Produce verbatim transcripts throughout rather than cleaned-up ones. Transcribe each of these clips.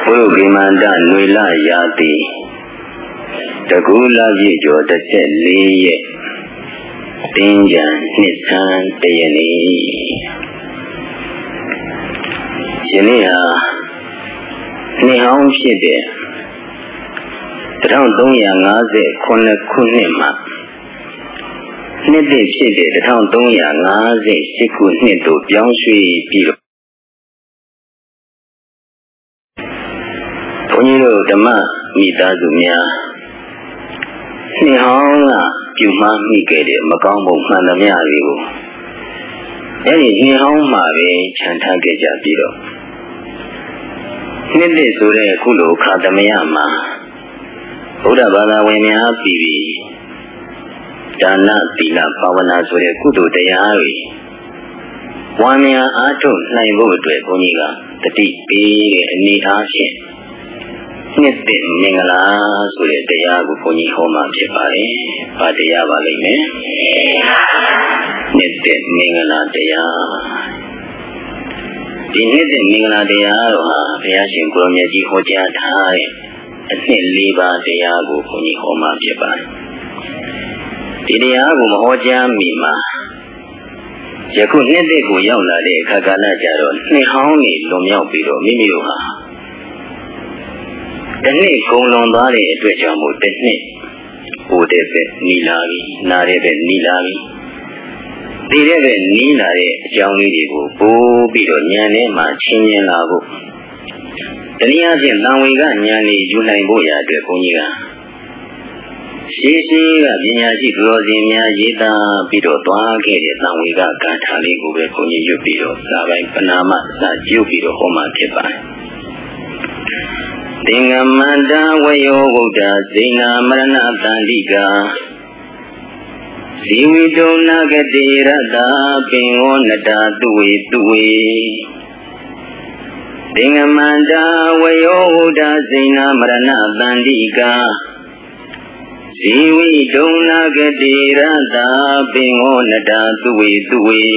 Puru Gimanda Nuila Yati Tagula Vijo Tate Liye Tinjan Nisan Tayani Yenia Nihon Shide Tron Donya Naze Kona Kunima Nede Shide Tron Donya Naze Siku Nido Biangshui Piro Poniro Dama Midazumia Nihonga Puma Migade Magambo Manamiario Any Nihon Mave Chantageja Piro Nede Sure Kulu Kadamayama Buddha Bala Wemia Pivi Dana Pila Pavana Sure Kudu Dayari Wamia Ato Naivo Poniga the deep be Ni Ashin Nette Mingala Sure Dayagu Poni Homa Pipai Padayava Lime Nette Mingala Daya The Nette Mingala Daya Piashin Gromeji Hoja Thai Liba Dayagu Poni Homa Pipai Diagu Hoja Mima Yaku Nette Guyana de Kagana Jaro Nihoni Lumio Piro Mimioha The Nick Golon Bari at Rejamu, the Nick Udebe Nilavi, Narebe Nilavi. The Rebe Nilare, Jamigo, Bo Bido Nyane, Machine Lago. The Niazin Lawiga Nyani, Junai Boya, the Puniga. Sisi, Yaji, Rosimia, Yita, Bido, Twake, Lawiga, Katali, Gubekuni, Jupido, Savai, Panama, Jupido, Homa Kepa. Dingamanda Wayoda Zina Marana Tandiga Ziwido Nagadira da Bingonada Dui Dui Dingamanda Wayoda Zina Marana Tandiga Ziwido Nagadira da Bingonada Dui Dui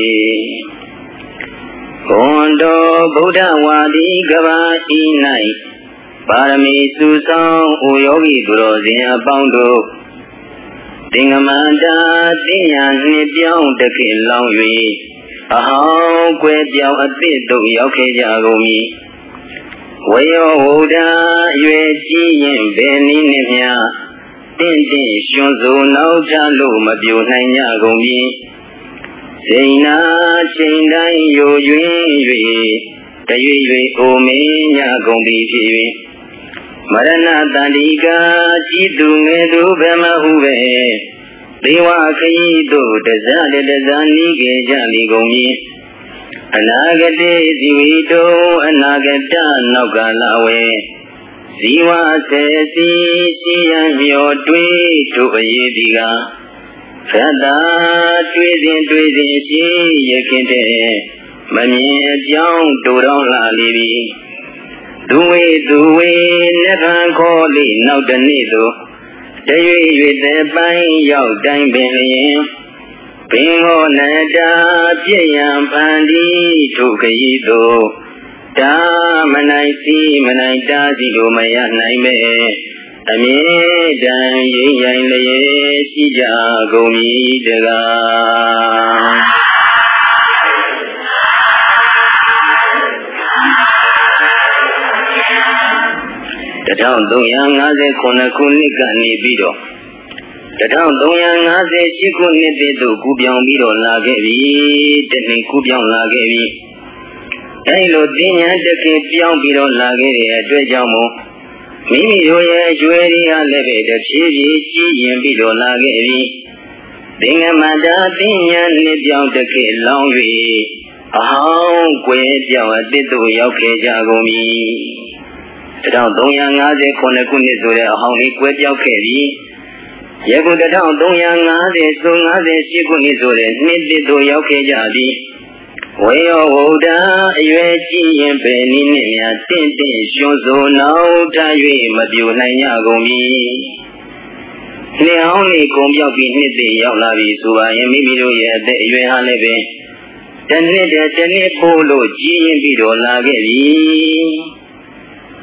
Kondo Buddha Wadi Gava Inai Parami Susang Uyogi Durozia Bondo Dingamanda Dinyan Nibyong Daki Longwi Ahau Kwe Biao Atito Yoke Jagomi Wayo Oda Yue Ji Yin Beni Nimya Tinti Shunzu Nau Jalu Mabyu Nanya Gomi Seina Shendai Yo Yue Yue Tayu Yue Ome Nya Gombi Yue Marana Tandiga Jitu Medu Bema Huve Dewa Kayido Dazale Dazani Gejali Gomi Anagade Ziwido Anagata Nogalawe Ziwa Sesi Siyan Yodwe Tubayediga Fada Twizin Twizin Si Yakinte Mani Jong Tudong Lalibi Duwe Duwe Nevan Koli Naudanido Dayu with the Bain Yao Dang Benlin Bingo Nada Piam Pandi Tukayido Da Manai Si Manai Dazigo Maya Naime Ame Dan Yin Laye Sija Gomi Daga The town Doyang as a Konakunika Nibido. The town Doyang as a Chikunito Kubian Bido Lagevi, Teni Kubian Lagevi. Tailo Dinya de Kipian Bido Lageri at Rejamo. Mimi Joya Jueria Leve, the Chivi, Chian Bido Lagevi. Dingamada Dinya Nibian de Kid Longvi. Ahau Quetia Dito Yoke Jagomi. The town Dongyang as a Konakunizo, how he quit your carry. Yago the town Dongyang as a song as a Shikunizo, needed to Yoke Jadi. Way Oda, Yuechi and Beninia, Tintin, Shozo, now Tayu, Madu Nayagomi. They only come up in the Yalavi, so I am Mimido yet, the Yuhanebe. Then let the Polo G and Bido Lageri.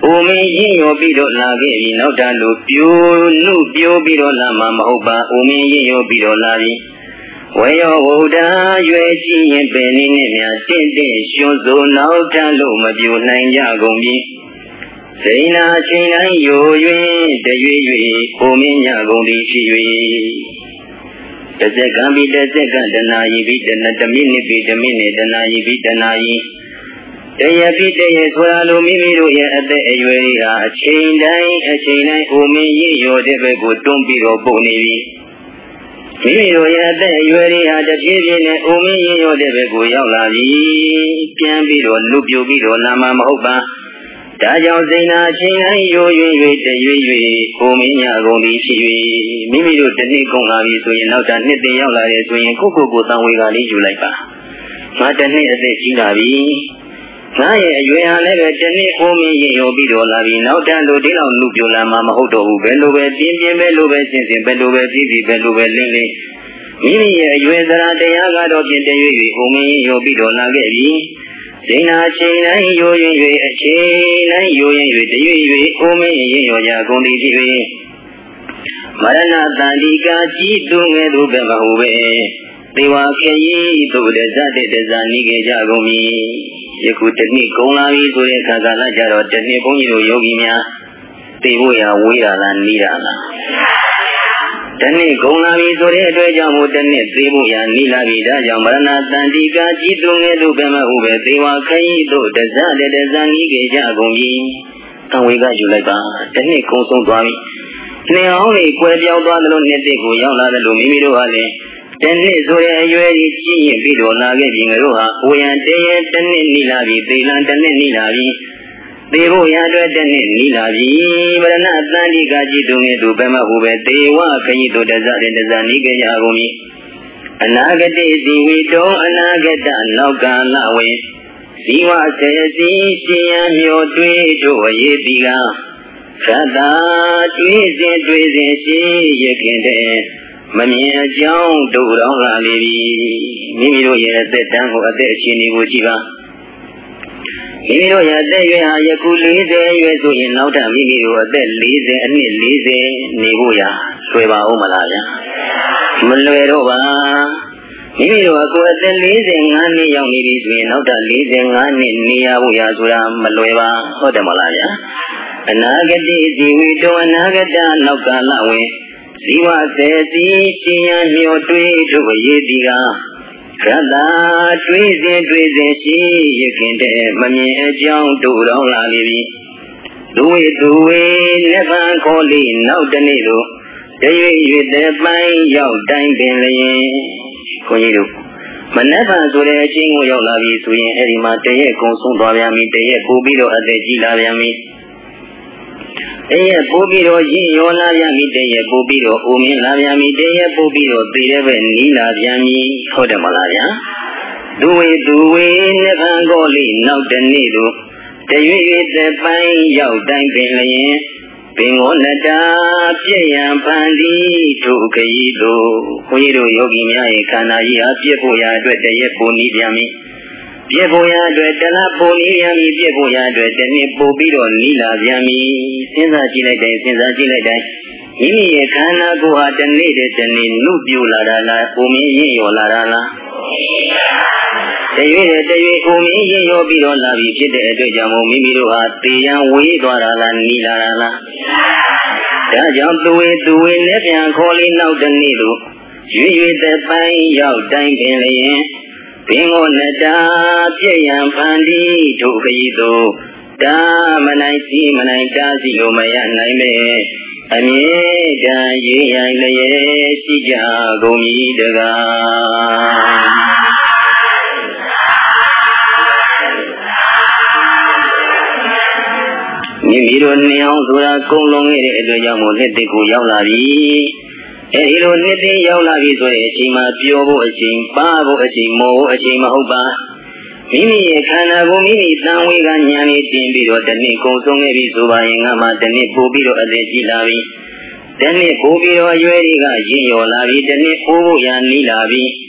အိုမင်းရင်ရောပြီးတော့လာခဲ့ပြီနောက်တလို့ပြိုနုပြိုပြီးတော့လာမှာမဟုတ်ပါအိုမင်းရင်ရောပြီးတော့လာပြီဝေယောဝုဒ္ဓရွယ်ကြည့်ရင်ပင်နေနဲ့များတင့်တင့်ရှင်စုံနောက်တလို့မပြိုနိုင်ကြကုန်ပြီစိန်နာချိန်တိုင်းယို၍တရွေ့၍အိုမင်းညကုန်သည်ဖြစ်၍တစ်စက္ကန့်ပြီးတစ်စက္ကန့်တနာရီပြီးတနတမိနစ်ပြီးတမိနစ်တနာရီပြီးတနာရီတရပြီးတရဆိုရလိုမိမိတို့ရဲ့အသက်အရွယ်တွေဟာအချိန်တိုင်းအချိန်တိုင်းအိုမင်းရည်ရောတဲ့ဘက်ကိုတွန်းပြီးတော့ပုံနေပြီမိမိတို့ရဲ့အသက်အရွယ်တွေဟာတဖြည်းဖြည်းနဲ့အိုမင်းရည်ရောတဲ့ဘက်ကိုရောက်လာပြီပြန်ပြီးတော့လူပြိုပြီးတော့လာမှာမဟုတ်ပါဒါကြောင့်စိန်နာအချိန်တိုင်းယို၍၍တရွေ့၍အိုမင်းညကုန်သည်ဖြစ်၍မိမိတို့တစ်နှစ်ကုန်လာပြီဆိုရင်နောက်တာနှစ်သိရောက်လာတယ်ဆိုရင်ကိုကိုကိုတန်ဝေကလေးယူလိုက်ပါငါတစ်နှစ်အသက်ကြီးလာပြီငါရဲ့အရွယ်ဟာလည်းပဲတစ်နှစ်အိုးမင်းရင်ရောပြီးတော့လာပြီနောက်တန်းလိုဒီလောက်လူပြိုလာမှာမဟုတ်တော့ဘူးဘယ်လိုပဲပြင်းပြင်းပဲလိုပဲရှင်းရှင်းပဲလိုပဲပြီးပြီးပဲလိုပဲလင်းလင်းမိမိရဲ့အရွယ်စရာတရားကတော့ပြင်တရွေ့၍အိုးမင်းရင်ရောပြီးတော့လာခဲ့ပြီစိန်နာချိန်တိုင်းယိုရင်၍အချိန်တိုင်းယိုရင်၍တရွေ့၍အိုးမင်းရင်ရောရာကုန်သည်ဖြစ်၍မရဏတန်ဒီကာကြီးသူငယ်သူပဲမဟုတ်ပဲသေဝခေယီသို့တဇတဲ့တဇာနိကေကြကုန်ပြီယခုတစ်နှစ်ကုန်လာပြီဆိုတဲ့အခါကာလကြတော့တစ်နှစ်ဘုန်းကြီးတို့ယောဂီများသိဖို့ရဝေးတာလားနီးတာလားတစ်နှစ်ကုန်လာပြီဆိုတဲ့အတွက်ကြောင့်မို့တစ်နှစ်သိဖို့ရနီးလာပြီဒါကြောင့်မရဏတန်တိကာကြီးသူငယ်သူပဲမဟုတ်ပဲသေဝခေယီသို့တဇတဲ့တဇာနိကေကြကုန်ပြီအဝေကယူလိုက်ပါတစ်နှစ်ကုန်ဆုံးသွားပြီနှစ်အောင်လေးကွယ်ပြောင်းသွားသလိုနှစ်တစ်ကိုရောက်လာသလိုမိမိတို့ဟာလည်းတနှစ်ဆိုတဲ့အရွယ်ကြီးကြီးရင်ပြီးတော့လာခဲ့ပြီငါတို့ဟာအိုရန်တရတနှစ်နီးလာပြီသေလံတနှစ်နီးလာပြီသေဖို့ရအတွက်တနှစ်နီးလာပြီဗရဏသန္တိကကြီးသူငယ်သူဘယ်မှဟိုပဲသေဝခရီးတို့တဇတဲ့တဇနိကေကြကုန်ပြီအနာဂတိစီဝီတုံအနာဂတနောက်ကာလဝေဇီဝဆေစီရှင်ရမျောတွေးတို့အရေးတိကသတ္တာတွေးစဉ်တွေးစဉ်ရှိရခင်တဲ့မမြင်အကြောင်းတို့တော်လာလေပြီမိမိတို့ရဲ့အသက်တန်းကိုအသက်အခြေအနေကိုကြည့်ပါမိမိတို့ရဲ့အသက်ရွယ်ဟာယခု၄၀ရွယ်ဆိုရင်နောက်ထပ်မိမိတို့အသက်၄၀အနှစ်၄၀နေဖို့ရဆွဲပါဦးမလားဗျာမလွယ်တော့ပါမိမိတို့အခုအသက်၄၅နှစ်ရောက်နေပြီဆိုရင်နောက်ထပ်၄၅နှစ်နေရဖို့ရဆိုတာမလွယ်ပါဟုတ်တယ်မလားဗျာအနာဂတိဇီဝိတောအနာဂတနောက်ကာလဝင်ဇီဝစေစီရှင်ရမျောတွေးတို့အရေးဒီကရတ္တာတွေးစဉ်တွေးစဉ်ရှိရခင်တဲ့မမြင်အကြောင်းတို့တော်လာလေပြီလူဝေသူဝေလက်ပံခေါ်လိနောက်တနေ့တို့တရွေ့ရွေ့တဲ့ပိုင်းရောက်တိုင်းပင်လျင်ခွန်ကြီးတို့မနက်ဖြန်ဆိုတဲ့အချိန်ကိုရောက်လာပြီဆိုရင်အဲ့ဒီမှာတရက်ကုံဆုံးသွားပြန်ပြီတရက်ပို့ပြီးတော့အသက်ကြီးလာပြန်ပြီတရက်ပို့ပြီးတော့ရည်ရောလာပြန်ပြီတရက်ပို့ပြီးတော့အိုမင်းလာပြန်ပြီတရက်ပို့ပြီးတော့သေတဲ့ဘက်နီးလာပြန်ပြီဟုတ်တယ်မလားဗျာသူဝေသူဝေနှစ်ဖန်ကိုလိနောက်တနေ့တို့တရွေ့ရွေ့တဲ့ပိုင်းရောက်တိုင်းပင်လျင်ပင်ကိုနတာပြည့်ရန်ဖန်ဒီတို့ခရီးတို့ခွန်ကြီးတို့ယောဂီများရဲ့ခန္ဓာကြီးဟာပြည့်ဖို့ရာအတွက်တရက်ပို့နီးပြန်ပြီပြည့်ဖို့ရာအတွက်တလားပို့နီးပြန်ပြီပြည့်ဖို့ရာအတွက်တနေ့ပို့ပြီးတော့နီးလာပြန်ပြီစဉ်းစားကြည့်လိုက်တိုင်းစဉ်းစားကြည့်လိုက်တိုင်းမိမိရဲ့ခန္ဓာကိုယ်ဟာတနေ့တည်းတနေ့နုပြိုလာတာလားပုံမင်းရင့်ရောလာတာလားတရွေ့တရွေ့ပုံမင်းရင့်ရောပြီးတော့လာပြီဖြစ်တဲ့အတွက်ကြောင့်မိမိတို့ဟာတေရန်ဝေးသွားတာလားနီးလာတာလားဒါကြောင့်သူဝေသူဝေနဲ့ပြန်ခေါ်လေးနောက်တနေ့တို့ရွေ့ရွေ့တဲ့ပိုင်းရောက်တိုင်းပင်လျင်ပင်ကိုနတာပြည့်ရန်ဖန်ဒီတို့ခရီးတို့ဒါမနိုင်စီမနိုင်တားစီလို့မရနိုင်ပဲအမြဲတမ်းရည်ရိုင်လျက်ရှိကြကုန်၏တကားမိမိတို့နှင်းအောင်ဆိုတာကုံလုံးခဲ့တဲ့အတွက်ကြောင့်မို့နှစ်သိကိုရောက်လာပြီအဲဒီလိုနှစ်သိရောက်လာပြီဆိုတဲ့အချိန်မှာပြောဖို့အချိန်ပါဖို့အချိန်မောဖို့အချိန်မဟုတ်ပါမိမိရဲ့ခန္ဓာကိုမိမိတန်ဝေကညာနေတင်ပြီးတော့တနေ့ကုံဆုံးခဲ့ပြီဆိုပါရင်ငါမှတနေ့ပို့ပြီးတော့အသက်ကြီးလာပြီတနေ့ပို့ပြီးတော့အရွယ်တွေကရင့်ရော်လာပြီတနေ့ပို့ဖို့ရနီးလာပြီ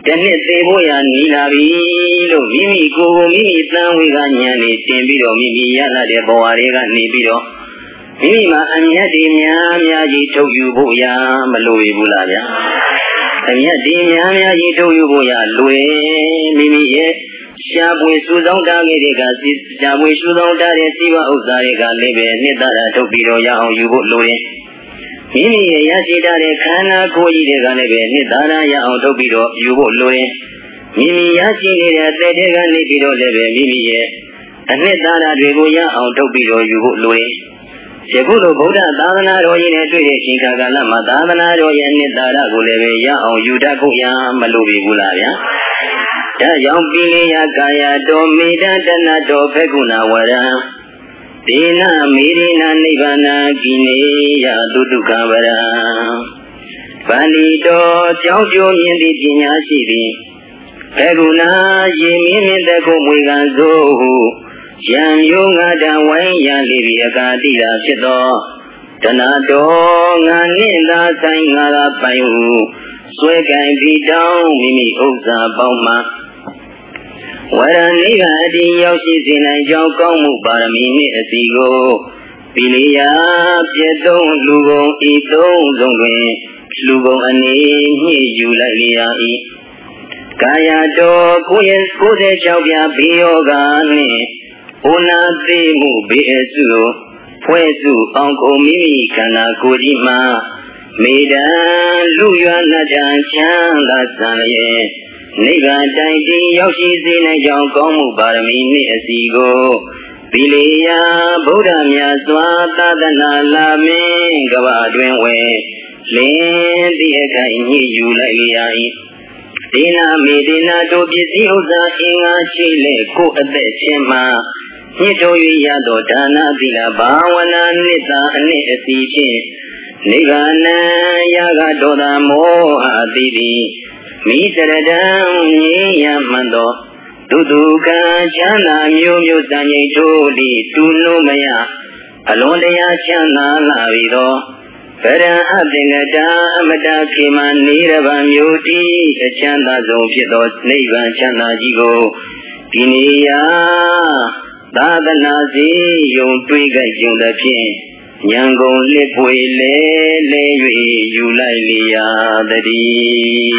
တနှစ်သေးဖို့ရနီလာပြီလို့မိမိကိုယ်ကိုမိမိသံဝေကဉာဏ်နဲ့တင်ပြီးတော့မိမိရလာတဲ့ဘဝတွေကနေပြီးတော့မိမိမှာအမြတ်တွေများများကြီးထုတ်ယူဖို့ရမလိုဘူးလားဗျာအမြတ်တွေများများကြီးထုတ်ယူဖို့ရလွယ်မိမိရဲ့ရှားပွေစုဆောင်တာခဲ့တဲ့ကရှားပွေစုဆောင်တာတဲ့စီဝဥစ္စာတွေကလည်းပဲနှစ်သာရထုတ်ပြီးတော့ရအောင်ယူဖို့လိုတယ်မိမိရဲ့ရရှိတဲ့ခန္ဓာကိုယ်ကြီးတွေကလည်းပဲနှစ်သာရရအောင်ထုတ်ပြီးတော့ယူဖို့လိုတယ်မိမိရရှိနေတဲ့အသက်တွေကနေပြီးတော့လည်းပဲမိမိရဲ့အနှစ်သာရတွေကိုရအောင်ထုတ်ပြီးတော့ယူဖို့လိုတယ်ယခုလိုဗုဒ္ဓသာသနာတော်ကြီးနဲ့တွေ့တဲ့အချိန်ကာလမှာသာသနာတော်ရဲ့အနှစ်သာရကိုလည်းပဲရအောင်ယူတတ်ဖို့ရမလိုဘူးလားဗျာဒါကြောင့်ပိလေယကာယတော်မေတ္တာတဏတော်ဘဂုဏဝရံဒေနမေရိနာနိဗ္ဗာနကိနေယသုတုကဝရံဗန္ဒီတော်ကြောင်းကျိုးမြင်သည့်ပညာရှိသည်ဘဂုဏယေမင်းမြင့်တဲ့ကိုမွေကံသို့ဟုယံမျိုးငါတံဝိုင်းရလိပြီအကာတိတာဖြစ်သောတဏတော်ငါနှင့်သာဆိုင်ငါသာပိုင်ဟုဆွဲကံပြီးတောင်းမိမိဥစ္စာပေါင်းမှဝရဏိကအတိရောက်ရှိစေနိုင်ကြောင်းကောင်းမှုပါရမီနှင့်အစီကိုပိလိယပြည့်သုံးလူကုန်ဤသုံးဆုံးတွင်လူကုန်အနေညှိယူလိုက်လျာ၏ကာယတော်ကိုယ်ရဲ့ကိုယ်တဲ့ကြောင့်ပြဘေးယောဂနှင့်ဩနာသိမှုဘေးအစုဖွဲ့စုအောင်ကိုမိမိခန္ဓာကိုယ်ကြီးမှာမေတ္တာလူရွာနာတံချမ်းသာစံရဲ့နိဗ္ဗာန်တိုင်တည်ရောက်ရှိစေနိုင်ကြောင်းကောင်းမှုပါရမီနှင့်အစီကိုပိလေယဗုဒ္ဓမြတ်စွာသာသနာလာမင်းကဘာတွင်ဝဲလင်းသည့်အခိုင်ညှိယူလိုက်လျာ၏ဒေနာမေဒေနာတို့ပစ္စည်းဥစ္စာအင်္ဂါရှိလေကိုယ်အသက်ချင်းမှာညှိထုတ်၍ရသောဒါနသီလဘာဝနာနိစ္စအနှင့်အစီဖြင့်နိဗ္ဗာန်ယာဂဒေါသမောဟအတိတိမိစရတံငြိမ်းရမှန်သောဒုတုကံချမ်းသာမျိုးမျိုးစံငြိမ်တို့သည်တူလို့မရအလွန်တရာချမ်းသာလာပြီသောဗရံအသင်္ကတာအမတခေမနေရဗံမျိုးတိအချမ်းသာဆုံးဖြစ်သောနိဗ္ဗာန်ချမ်းသာကြီးကိုဒီနေရာသာသနာစီယုံတွေးကြကြုံသဖြင့်ဉာဏ်ကုန်လစ်ပွေလဲလဲ၍ယူလိုက်လျာတည်း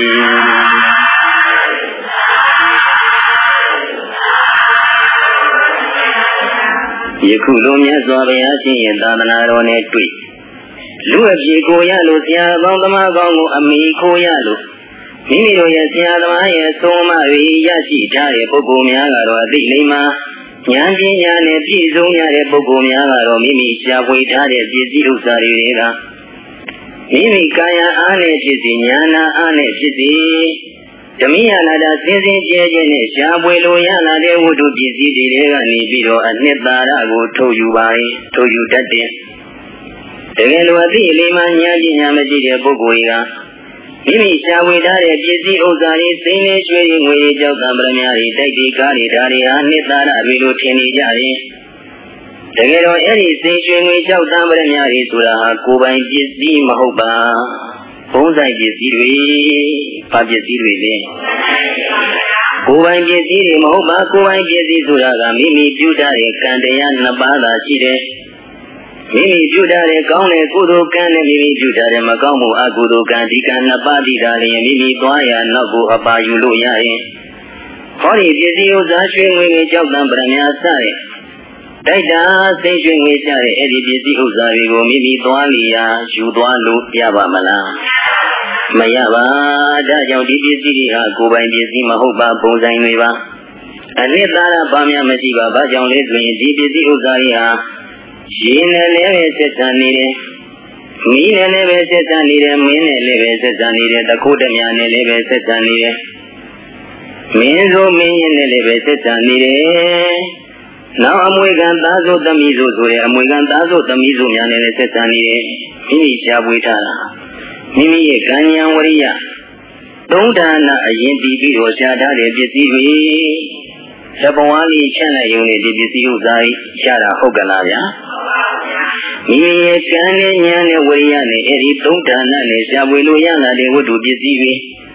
ယခုလိုမြတ်စွာဘုရားရှင်ရဲ့သာသနာတော်နဲ့တွေ့လူအပြေကိုရလို့ဆရာပေါင်းသမားကောင်းကိုအမိခိုးရလို့မိမိတို့ရဲ့ဆရာသမားရဲ့သုံးမတွေရရှိထားတဲ့ပုဂ္ဂိုလ်များကတော့အသိလိမ္မာဉာဏ်ပညာနဲ့ပြည့်စုံရတဲ့ပုဂ္ဂိုလ်များကတော့မိမိရှားပွေထားတဲ့ပစ္စည်းဥစ္စာတွေကမိမိကာယအားနဲ့ဖြစ်စီဉာဏအားနဲ့ဖြစ်စီဓမိယနာတာစင်စင်ကြဲကြဲနဲ့ရှားပွေလိုရလာတဲ့ဝတ္ထုပစ္စည်းတွေကနေပြီးတော့အနှစ်သာရကိုထုတ်ယူပါရင်ထုတ်ယူတတ်တယ်တကယ်လို့အသိအလေးမှဉာဏ်ပညာမရှိတဲ့ပုဂ္ဂိုလ်တွေကမိမိရှားဝေထားတဲ့ပစ္စည်းဥစ္စာတွေစိမ့်နေရွှေတွေငွေတွေကြောက်တံပရမတွေတိုက်တွေကားတွေဒါတွေဟာနှစ်သာရတွေလိုထင်နေကြတယ်တကယ်တော့အဲ့ဒီစိမ့်ရွှေငွေကြောက်တံပရမတွေဆိုတာဟာကိုယ်ပိုင်ပစ္စည်းမဟုတ်ပါဘုံဆိုင်ပစ္စည်းတွေဘာပစ္စည်းတွေလဲကိုယ်ပိုင်ပစ္စည်းတွေမဟုတ်ပါကိုယ်ပိုင်ပစ္စည်းဆိုတာကမိမိပြုထားတဲ့ကံတရားနှစ်ပါးသာရှိတယ်မိမိပြုထားတဲ့ကောင်းတဲ့ကုသိုလ်ကံနဲ့မိမိပြုထားတဲ့မကောင်းမှုအကုသိုလ်ကံဒီကံနှစ်ပါးတိတာလည်းမိမိသွားရနောက်ကိုအပါယူလို့ရရင်ဟောဒီပစ္စည်းဥစ္စာရွှေငွေတွေကြောက်တံပရမစတဲ့တိုက်တာစိတ်ရွှေငွေကြတဲ့အဲ့ဒီပစ္စည်းဥစ္စာတွေကိုမိမိသွားလျာယူသွားလို့ရပါမလားမရပါဒါကြောင့်ဒီပစ္စည်းတွေဟာကိုယ်ပိုင်ပစ္စည်းမဟုတ်ပါပုံဆိုင်တွေပါအနှစ်သာရပါများမရှိပါဘာကြောင့်လဲဆိုရင်ဒီပစ္စည်းဥစ္စာတွေဟာရေနဲ့လည်းပဲဆက်ဆံနေတယ်မီးနဲ့လည်းပဲဆက်ဆံနေတယ်မင်းနဲ့လည်းပဲဆက်ဆံနေတယ်တခိုးတမြနဲ့လည်းပဲဆက်ဆံနေတယ်မင်းဆိုမင်းရင်နဲ့လည်းပဲဆက်ဆံနေတယ်နောက်အမွေခံသားစုသမီးစုဆိုတဲ့အမွေခံသားစုသမီးစုများနဲ့လည်းဆက်ဆံနေတယ်မိမိရှားပွေးထားတာမိမိရဲ့ကံဉာဏ်ဝရိယသုံးဒါနအရင်တည်ပြီးတော့ရှားထားတဲ့ပစ္စည်းတွေသဘဝလေးချမ်းလိုက်ရုံနဲ့ဒီပစ္စည်းဥစ္စာရတာဟုတ်ကလားဗျာမိမိရဲ့ကံနဲ့ဉာဏ်နဲ့ဝိရိယနဲ့အဲဒီသုံးဒါနနဲ့ရှားပွေလို့ရလာတဲ့ဝတ္ထုပစ္စည်းတွေ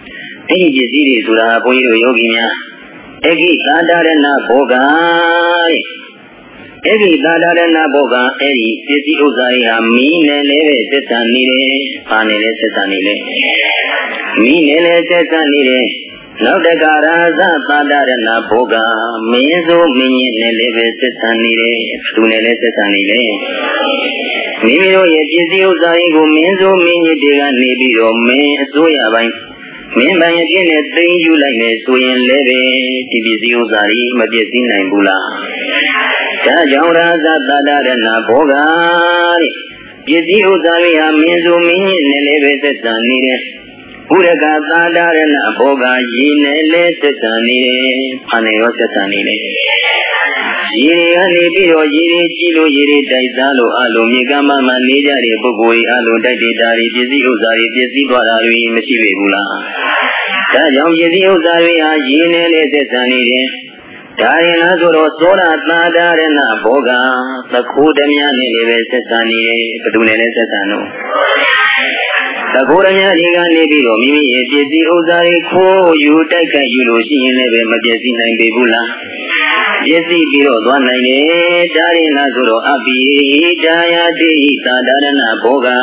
အဲ့ဒီပစ္စည်းတွေဆိုတာဘုန်းကြီးတို့ယောဂီများအဂိသာဒရဏဘောဂတဲ့အဲ့ဒီသာဒရဏဘောဂအဲ့ဒီပစ္စည်းဥစ္စာတွေဟာမီးနဲ့လည်းပဲသက်သာနေတယ်။ဘာနဲ့လဲသက်သာနေလဲ။မီးနဲ့လည်းသက်သာနေတယ်။နောက်တကရာဇသာဒရဏဘောဂမင်းစိုးမင်းကြီးနဲ့လည်းပဲသက်သာနေတယ်။သူနဲ့လည်းသက်သာနေတယ်။မိမိတို့ရဲ့ပစ္စည်းဥစ္စာတွေကိုမင်းစိုးမင်းကြီးတွေကနေပြီးတော့မင်းအစိုးရပိုင်းမင်းပိုင်အဖြစ်နဲ့သိမ်းယူလိုက်မယ်ဆိုရင်လည်းပဲဒီပစ္စည်းဥစ္စာတွေမပြည့်စည်နိုင်ဘူးလား။ဒါကြောင့်ရာဇသာဒရဏဘောဂတဲ့ပစ္စည်းဥစ္စာတွေဟာမင်းစိုးမင်းကြီးနဲ့လည်းပဲသက်သာနေတယ်။ဘုရကသာဒရဏဘောဂရေနဲ့လည်းသက်သာနေတယ်။ဘာနဲ့ရောသက်သာနေလဲ။ရေတွေကနေပြီးတော့ရေတွေကြည့်လို့ရေတွေတိုက်စားလို့အလုံးမြေကမ်းမှနေကြတဲ့ပုဂ္ဂိုလ်ကြီးအလုံးတိုက်တာတွေပစ္စည်းဥစ္စာတွေပစ္စည်းသွားတာတွေမရှိပေဘူးလား။ဒါကြောင့်ပစ္စည်းဥစ္စာတွေဟာရေနဲ့လည်းသက်သာနေတယ်။ဒါရင်လားဆိုတော့သောရသာဒရဏဘောဂသခိုးဓမြနဲ့လည်းပဲသက်သာနေတယ်။ဘယ်သူနဲ့လဲသက်သာလို့သခိုးဓမြတွေကနေပြီးတော့မိမိရဲ့ပစ္စည်းဥစ္စာတွေခိုးယူတိုက်ခိုက်ယူလို့ရှိရင်လည်းပဲမပြည့်စည်နိုင်ပေဘူးလား။ပြည့်စည်ပြီးတော့သွားနိုင်တယ်။ဒါရင်လားဆိုတော့အပိဒါယတိသာဒရဏဘောဂ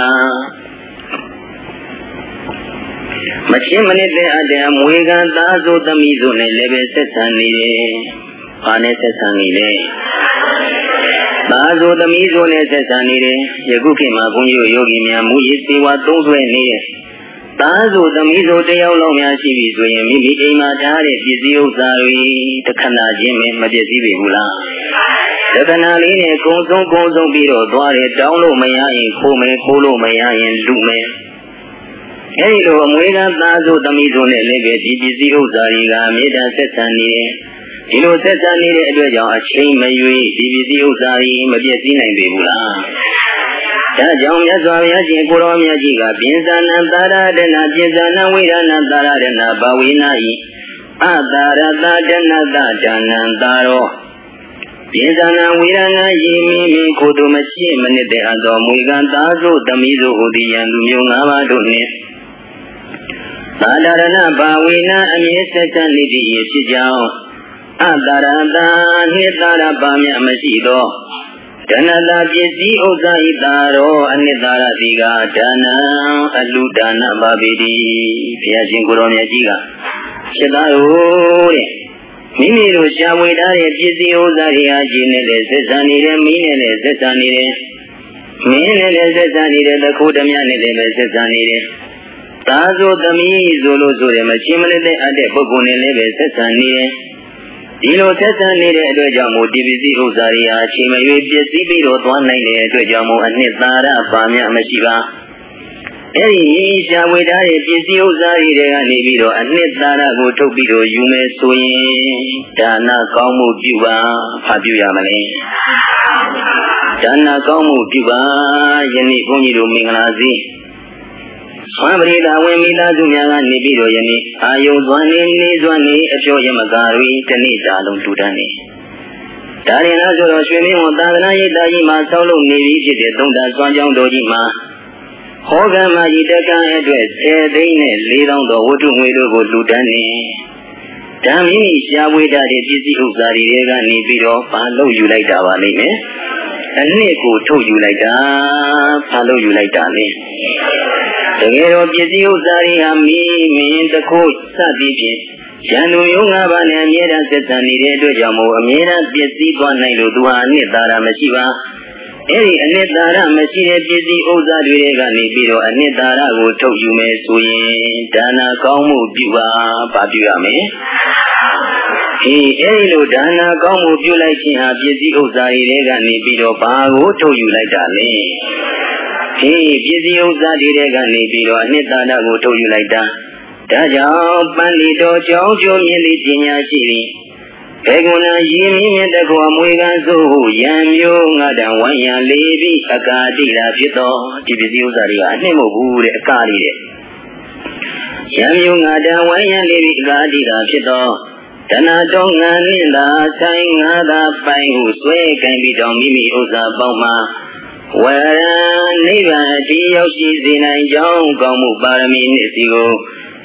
မချင်းမနစ်တဲ့အတ္တမွေကသားဆိုသမီးဆိုနဲ့လည်းပဲဆက်ဆံနေတယ်။ဘာနဲ့ဆက်ဆံနေလဲ။သားဆိုသမီးဆိုနဲ့ဆက်ဆံနေတယ်။ယခုခေတ်မှာဘုန်းကြီးတို့ယောဂီများမူရည်စေဝါသုံးဆွဲနေတယ်။သားဆိုသမီးဆိုတယောက်လောက်များရှိပြီဆိုရင်မိမိအိမ်မှာထားတဲ့ပစ္စည်းဥစ္စာတွေတခဏချင်းမပြည့်စည်ပြီဘူးလား။တခဏလေးနဲ့ကုံဆုံးကုံဆုံးပြီးတော့သွားတယ်တောင်းလို့မရရင်ခိုးမယ်ခိုးလို့မရရင်လူမယ်။အဲဒီလိုအမွေကသားဆိုသမီးဆိုနဲ့လည်းပဲဒီပစ္စည်းဥစ္စာတွေကမေတ္တာဆက်ဆံနေတယ်။ဒီလိုဆက်ဆံနေတဲ့အတွက်ကြောင့်အချိန်မရွေးဒီပစ္စည်းဥစ္စာတွေမပြည့်စည်နိုင်ပေဘူးလား။ဒါကြောင့်မြတ်စွာဘုရားရှင်ကိုရောမြတ်ကြီးကပိဉ္စနံသာရဒနာပိဉ္စနံဝိရဏသာရဒနာဘဝေနာဤအသာရတဒနတဒါနံသာရောပိဉ္စနံဝိရဏဤမိမိကိုယ်တို့မရှိမနစ်တဲ့အတော်မွေကသားဆိုသမီးဆိုဟူသည်ယံလူမျိုး၅ပါးတို့နှင့်သာဒရဏဘာဝေနအမြဲဆက်ဆံနေသည့်ဖြစ်ကြောင်းအတရတာနှိသာရပါမြမရှိသောဒနတာပစ္စည်းဥစ္စာဤသာရောအနိသာရတိကဒါနံအလူဒါနပါပေတိဘုရားရှင်ကိုရောမြတ်ကြီးကဖြစ်သားတို့တဲ့မိမိတို့ရှားဝေထားတဲ့ပစ္စည်းဥစ္စာတွေဟာရှင်နဲ့လည်းဆက်ဆံနေတယ်မင်းနဲ့လည်းဆက်ဆံနေတယ်မင်းနဲ့လည်းဆက်ဆံနေတယ်တခိုးဓမြနဲ့လည်းဆက်ဆံနေတယ်သားဆိုသမီးဆိုလို့ဆိုတယ်မချင်းမလေးတဲ့အပ်တဲ့ပုဂ္ဂိုလ်နဲ့လည်းပဲဆက်ဆံနေတယ်ဒီလိုဆက်ဆံနေတဲ့အတွက်ကြောင့်မို့ဒီပစ္စည်းဥစ္စာတွေဟာအချိန်မရွေးပစ္စည်းပြီးတော့သွားနိုင်တဲ့အတွက်ကြောင့်မို့အနှစ်သာရပါမြမရှိပါအဲဒီရှားဝေထားတဲ့ပစ္စည်းဥစ္စာတွေကနေပြီးတော့အနှစ်သာရကိုထုတ်ပြီးတော့ယူမယ်ဆိုရင်ဒါနကောင်းမှုပြုပါဖာပြုရမလဲဒါနကောင်းမှုပြုပါယနေ့ဘုန်းကြီးတို့မင်္ဂလာစီဝံပရိသဝင်မိသားစုများကနေပြီးတော့ယနေ့အာယုံသွမ်းနေနေစွမ်းနေအပြောရမကာရီတနေ့တာလုံးတူတန်းနေဒါရင်လားဆိုတော့ရွှေမင်းဝန်သာသနာရေးတာကြီးမှာဆောက်လုပ်နေပြီဖြစ်တဲ့သုံးတာစွမ်းကြောင်းတော်ကြီးမှာဟောကမကြီးတက္ကံအတွက်ဆယ်သိန်းနဲ့လေးသောင်းသောဝတ္ထုငွေတို့ကိုလူတန်းနေဓမ္မိရှားဝေးတဲ့ပစ္စည်းဥစ္စာတွေကနေပြီးတော့ဘာလို့ယူလိုက်တာပါလိမ့်မယ်အနှစ်ကိုထုတ်ယူလိုက်တာဘာလို့ယူလိုက်တာလဲတကယ်တော့ပစ္စည်းဥစ္စာတွေဟာမင်းမင်းတခိုးစသည်ဖြင့်ရန်သူမျိုး၅ပါးနဲ့အမြဲတမ်းဆက်ဆံနေတဲ့အတွက်ကြောင့်မို့အမြဲတမ်းပစ္စည်းသွားနိုင်လို့သူဟာအနှစ်သာရမရှိပါအဲဒီအနှစ်သာရမရှိတဲ့ပစ္စည်းဥစ္စာတွေကနေပြီးတော့အနှစ်သာရကိုထုတ်ယူမယ်ဆိုရင်ဒါနကောင်းမှုပြုပါဘာပြုရမလဲဒီအဲဒီလိုဒါနကောင်းမှုပြုလိုက်ခြင်းဟာပစ္စည်းဥစ္စာတွေကနေပြီးတော့ဘာကိုထုတ်ယူလိုက်တာလဲဒီပစ္စည်းဥစ္စာတွေကနေပြီးတော့အနှစ်သာရကိုထုတ်ယူလိုက်တာဒါကြောင့်ပန္တိတော်ကြောင်းကျိုးမြင့်သည့်ပညာရှိသည်ဘေကုဏယင်းမြင့်တကောမွေကဆိုဟုယံမျိုးငါတံဝိုင်းရန်လေးပြီးအကာတိတာဖြစ်သောဒီပစ္စည်းဥစ္စာတွေကအနှစ်မဟုတ်ဘူးတဲ့အကာလေးတဲ့ယံမျိုးငါတံဝိုင်းရန်လေးပြီးအကာတိတာဖြစ်သောတဏှာတော်ငံနှင့်သာဆိုင်ငါသာပိုင်ဟုဆွဲကံပြီးတော်မိမိဥစ္စာပေါင်းမှာဝရနိဗ္ဗာန်အတိရောက်ရှိစေနိုင်ကြောင်းကောင်းမှုပါရမီနှင့်စီကို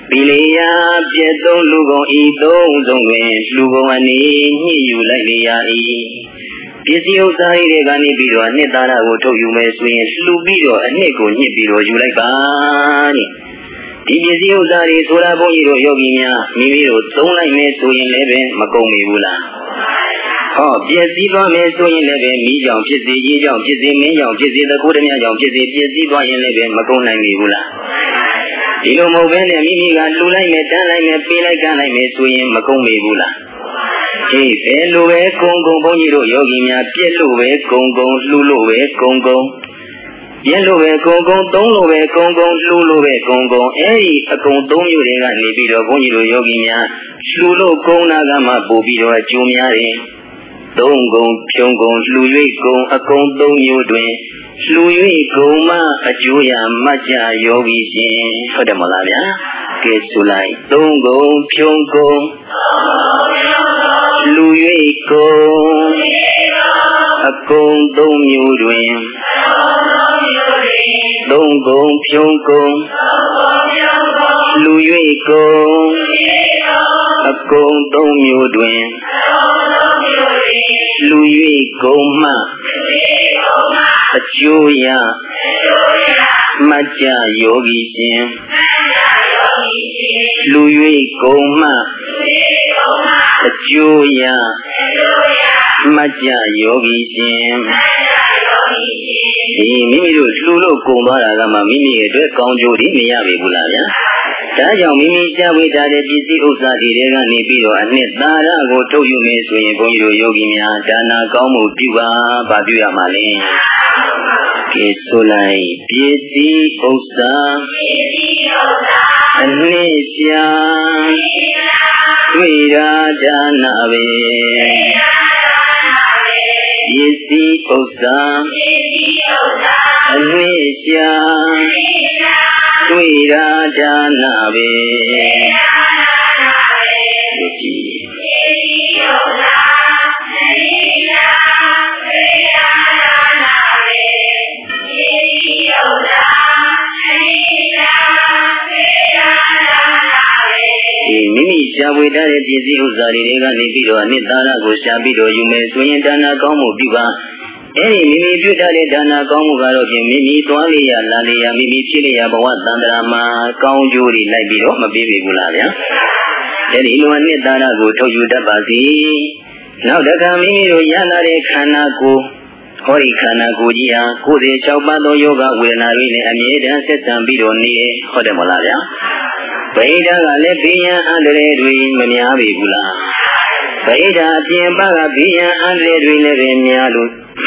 Bilia Pieton Lugon Ito Zongwen Lugon Ani Niu Lalia E. Pisio Sai Gani Biro Netara Woto Yume Swing Slubiro and Neko Nibiro Yulabani. Pisio Sari Sura Boiro Yogimia Mimiro Zonai Meso in Leven Makomi Wula. Oh, Piesiba Meso in Leven Mijam Pisi Yijam Pisi Mijam Pisi the Kodamia Jam Pisi Piesiba in Leven Makona Mibula. Ilo Movene Mimiga Lulai Metalai Me Pila Ganai Meso in Makomi Wula. Hey, Fellowe Congo Boniro Yogimia Pielowe Congo Luluwe Congo. Yellowe Congo Donlowe Congo Luluwe Congo. Hey, a condom you ring Nibiro Boniro Yogimia. Lulo Konagama Bobiro Jumiare. Dongo Pyongo Luye Go a condom you doing. Luye Goma a Juya Maja Yogi for the Malavia. Get to like Dongo Pyongo. Luye Go a condom you doing. Dongo Pyongo. Luye Go a condom you doing. Luye Goma a Juya Maja Yogi Luye Goma a Juya Maja Yogi Mimi Lulo Goma Mimi Conjo Mia Vibulaya. Tajam Mimi Javita de Pisi Usa Direga Nibiro and Netara go to you miss when you go Yogimia Dana Gomu Diva Babia Malin. Kisolai Pisi Usa and Nisha Vira Danabe Pisi Usa and Nisha Vira Danabe. Mimi Javida Pisi Usari Nibiro and Nitara go Shabiro, you may swing Dana Gomu Biva. Hey, Mimi Jutale Dana Gomu Garo, Mimi Twalia, Lalia, Mimi Chilia, Bawatandrama, Kaunjuri, Libiro, my baby Gularia. Then you and Nitara go to you the Bazi. Now the Gamiro Yanare Kanako, Hori Kanagudia, Kudi Chabado Yoga, Wilnarine, and Yeda Setan Bidoni, Hodemolaria. Paida Lepia and Redwin Meniabula. Paida Piembaga Pia and Redwin Remialu.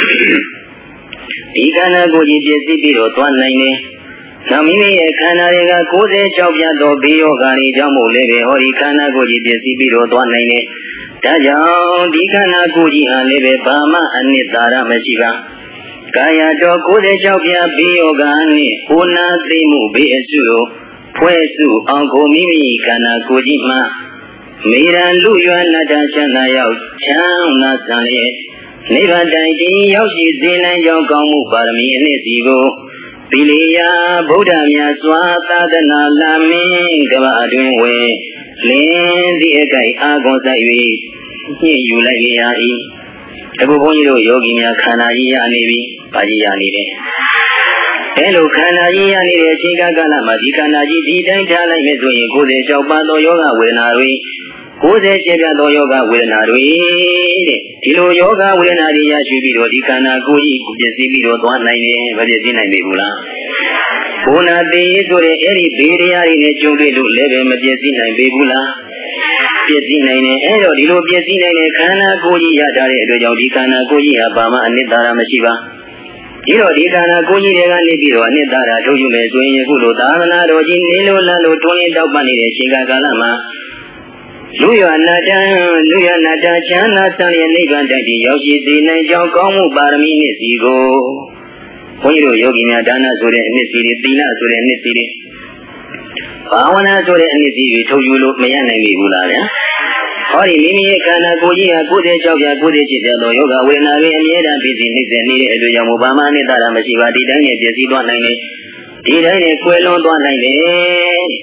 Igana Goji Jesipiro Twanine. Namini Kanarega Kose Chabia do Bio Gani Jamu Leve Horikana Goji Jesipiro Twanine. Tajam Dikana Goji and Leve Bama and Nitara Meshiga. Kaya do Kose Chabia Bio Gani, Una Trimu Besu. Puesu Uncle Mimi Kana Kojima Miran Luya Natashana Yao Chang Nasane Neva Daiji Yoshi Zina Yogamu Parami Nesigo Pilia Buddha Miaswata Dana Lamin Gavadwin Way Lin the Ekai Agosai Yulai Tabonio Yogi Kana Yanibi Pajani. Hello, Kanaji and the Chica Galamadi Kanaji didn't tell me to go the Jobado Yoga when I read. Go the Chegado Yoga when I read. Hilo Yoga when I read Shubiro di Kanaguri, Jesibiro one nine, but it's in a Mibula. Una days or any Beria in a Jubilu Levem Jesina Bibula. Jesina in a Ero, Lilo Jesina in a Kanaguri Yadare, Yodi Kanaguri, Abama and Nidara Mashiva. Iro di Kana Kuji Nebiro and Nidara to you may swing a Gulu Dana Roji Nilo Lalo Tony Dabani Chica Galama. Luya Nata, Luya Nata, Chana Sani and Nigan Daddy Yoshi Zina Jokomu Barmi Nisigo. Hoyo Yogi Nadana Sure Nisiri, Tina Sure Nisiri. Pawana Sure Nisiri to you look me and Mibula. Hori Mimi Kana Kuji, a good job, a good Chizano Yoga, when I made a business and needed to Yamubama Nidara Mashiva, did I get Yesi one nine? Did I Quelon one nine?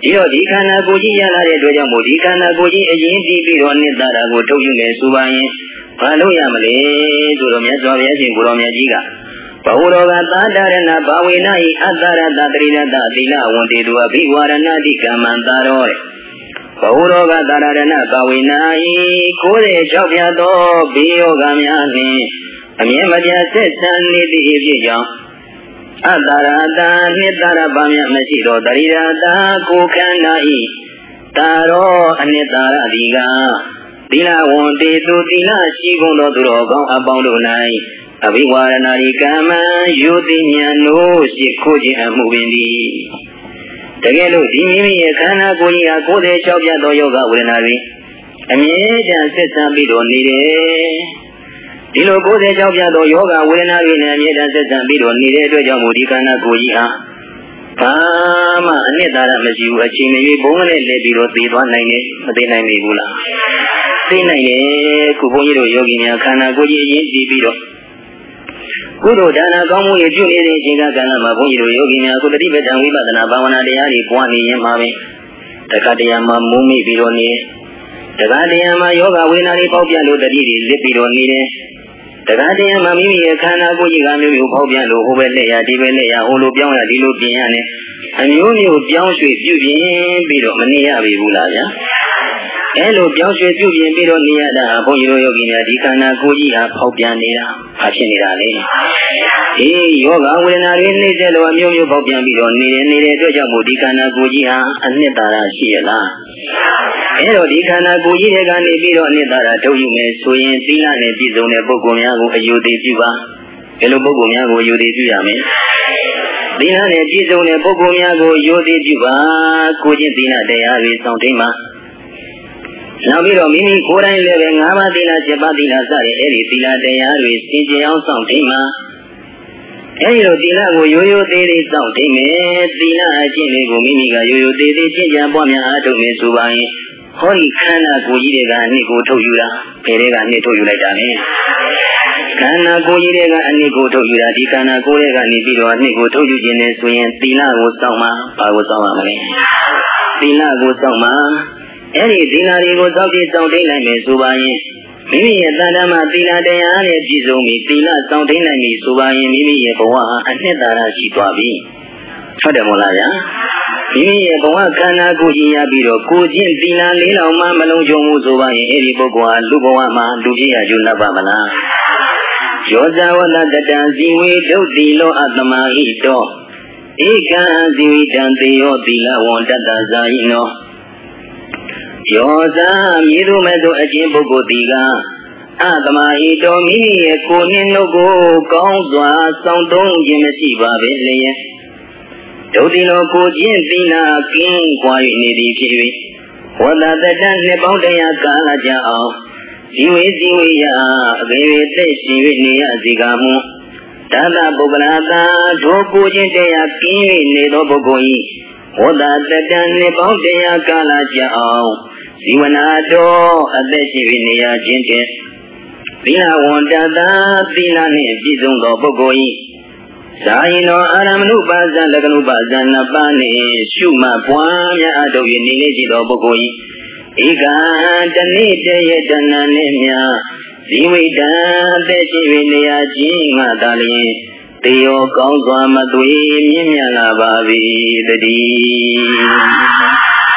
ဒီတော့ဒီခန္ဓာကိုယ်ကြီးရလာတဲ့အတွက်ကြောင့်မို့ဒီခန္ဓာကိုယ်ကြီးအရင်တည်ပြီးတော့နိတ္တရာကိုထုတ်ယူမယ်ဆိုပါရင်ဘာလို့ရမလဲဆိုတော့မြတ်စွာဘုရားရှင်ကိုရောင်မြတ်ကြီးကဘဝရောဂသာတရဏဘာဝေနဤအတ္တရတတရိရတသီလဝန္တေတုအဘိဝါရဏတိကမ္မံတာရောဘဝရောဂသာရဏဘာဝေနဤကိုယ်ရဲ့၆ပြတ်သောဘေးယောဂများနှင့်အမြဲမပြတ်ဆက်ဆံနေသည့်အဖြစ်ကြောင့်အတ္တရတနိတ္တရပါမြမရှိသောတရိရတကိုခန္ဓာဤတာရောအနိတ္တရတိကသီလဝန္တေတုသီလရှိကုန်သောသူတော်ကောင်းအပေါင်းတို့၌အဘိဝါရဏဤကမ္မယုတိဉာဏ်တို့ရှိခိုးခြင်းအမှုပင်သည်တကယ်လို့ဒီမိမိရဲ့ခန္ဓာကိုယ်ကြီးဟာကိုယ်သေး၆ပြတ်သောယောဂဝေဒနာတွေအမြဲတမ်းဆက်ဆံပြီးတော့နေတယ်ဒီလိုကိုယ်သေး၆ပြတ်သောယောဂဝေဒနာတွေနဲ့အမြဲတမ်းဆက်ဆံပြီးတော့နေတဲ့အတွက်ကြောင့်မို့ဒီခန္ဓာကိုယ်ကြီးဟာဘာမှအနှစ်သာရမရှိဘူးအချိန်မရွေးဘုံနဲ့လဲပြီးတော့သိသွားနိုင်တယ်မသိနိုင်ပြီဘူးလားသိနိုင်တယ်ခုဘုန်းကြီးတို့ယောဂီများခန္ဓာကိုယ်ကြီးအရင်သိပြီးတော့ကုသိုလ်ဒါနကောင်းမှုတွေပြုနေတဲ့အချိန်ကကာလမှာဘုန်းကြီးတို့ယောဂီများကုသတိပဋ္ဌာန်ဝိပဿနာဘာဝနာတရားတွေပွားနေရင်မှာပဲတက္ကတရားမှာမုံမိပြီးတော့နေတက္ကတရားမှာယောဂဝေဒနာတွေပေါက်ပြလို့တတိတွေလစ်ပြီးတော့နေတယ်တက္ကတရားမှာမိမိရဲ့ခန္ဓာကိုယ်ကြီးကမျိုးမျိုးပေါက်ပြလို့ဟိုဘက်လက်ရဒီဘက်လက်ရဟိုလိုပြောင်းရဒီလိုပြင်ရနဲ့အမျိုးမျိုးပြောင်းရွှေ့ပြုပြင်ပြီးတော့မနေရပြီဘူးလားဗျာအဲလိုပြောင်းရွှေ့ပြုပြင်ပြီးတော့နေရတာဘုန်းကြီးတို့ယောဂီများဒီခန္ဓာကိုယ်ကြီးဟာပေါက်ပြန်နေတာဘာဖြစ်နေတာလဲဒီယောဂဝေဒနာတွေနှိမ့်တဲ့လိုအမျိုးမျိုးပေါက်ပြန်ပြီးတော့နေနေနေတဲ့အတွက်ကြောင့်မို့ဒီခန္ဓာကိုယ်ကြီးဟာအနှစ်သာရရှိရလားအဲတော့ဒီခန္ဓာကိုယ်ကြီးတွေကနေပြီးတော့အနှစ်သာရထုတ်ယူမယ်ဆိုရင်သီလနဲ့ပြည့်စုံတဲ့ပုဂ္ဂိုလ်များကိုအယုသိပြုပါဘယ်လိုပုဂ္ဂိုလ်များကိုအယုသိပြုရမလဲသီလနဲ့ပြည့်စုံတဲ့ပုဂ္ဂိုလ်များကိုအယုသိပြုပါကိုချင်းသီလတရားတွေစောင့်သိမ်းပါနောက်ပြီးတော့မိမိကိုယ်တိုင်လည်းပဲ၅ပါးသီလ๗ပါးသီလစတဲ့အဲဒီသီလတရားတွေစင်ကြယ်အောင်စောင့်သိမ်းပါအဲဒီလိုသီလကိုရိုးရိုးသေးသေးစောင့်သိမ်းမယ်သီလအကျင့်တွေကိုမိမိကရိုးရိုးသေးသေးကျင့်ကြံပွားများအားထုတ်မယ်ဆိုပါရင်ဟောဒီခန္ဓာကိုယ်ကြီးတွေကအနှစ်ကိုထုတ်ယူတာဘယ်တွေကနှစ်ထုတ်ယူလိုက်တာလဲခန္ဓာကိုယ်ကြီးတွေကအနှစ်ကိုထုတ်ယူတာဒီခန္ဓာကိုယ်တွေကနေပြီးတော့အနှစ်ကိုထုတ်ယူခြင်းနဲ့ဆိုရင်သီလကိုစောင့်မှာဘာကိုစောင့်ရမလဲသီလကိုစောင့်မှာအဲ့ဒီသီလတွေကိုစောင့်ကြည့်စောင့်သိနိုင်မယ်ဆိုပါရင်မိမိရဲ့တဏ္ဍာမှာသီလတရားနဲ့ပြည့်စုံပြီးသီလစောင့်သိနိုင်ပြီဆိုပါရင်မိမိရဲ့ဘဝအနှစ်သာရရှိသွားပြီဟုတ်တယ်မို့လားဗျာမိမိရဲ့ဘဝခန္ဓာကိုယ်ကြီးရပြီးတော့ကိုချင်းသီလလေးလောက်မှမလုံးချုံမှုဆိုပါရင်အဲ့ဒီပုဂ္ဂိုလ်ဟာလူဘဝမှာလူဖြစ်ရကျုပ်ပါမလားယောဇဝတတတံဇီဝေဒုတိလောအတ္တမဟိတောဧကံဇီဝိတံသေယောသီလဝန္တတဇာယိနောယောဇာမြည်သူမဲ့သူအချင်းပုဂ္ဂိုလ်ဒီကအတ္တမဟိတောမိမိရဲ့ကိုယ်နှင့်နှုတ်ကိုကောင်းစွာစောင့်သုံးခြင်းမရှိပါပဲလျက်ဒုတိလောကိုချင်းသီလကင်းကွာ၍နေသည်ဖြစ်၍ဝတ္တတတနှစ်ပေါင်းတရားကာလကြာအောင်ဇီဝေဇီဝေယအဘေဝေသက်ရှင်၍နေရစီကမူတသပုဂ္ဂလာသာဒုကိုချင်းတရားကင်း၍နေသောပုဂ္ဂိုလ်၏ဝတ္တတတနှစ်ပေါင်းတရားကာလကြာအောင်ဇီဝနာတော်အသက်ရှိ၍နေရခြင်းဖြင့်သီလဝန္တတာသီလနှင့်ပြည့်စုံသောပုဂ္ဂိုလ်၏ဇာယိနောအာရမဏုပါဇံလက္ခဏုပါဇံနှစ်ပါးနှင့်ရှုမှတ်ပွားများအထုတ်၍နေလေရှိသောပုဂ္ဂိုလ်၏ဧကံတနေ့တည်းရဲ့တဏ္ဍာနှင့်မြဇီဝိတံသက်ရှိ၍နေရခြင်းငါသာလျှင်တေယောကောင်းစွာမသွေမြင့်မြတ်လာပါ၏တည်း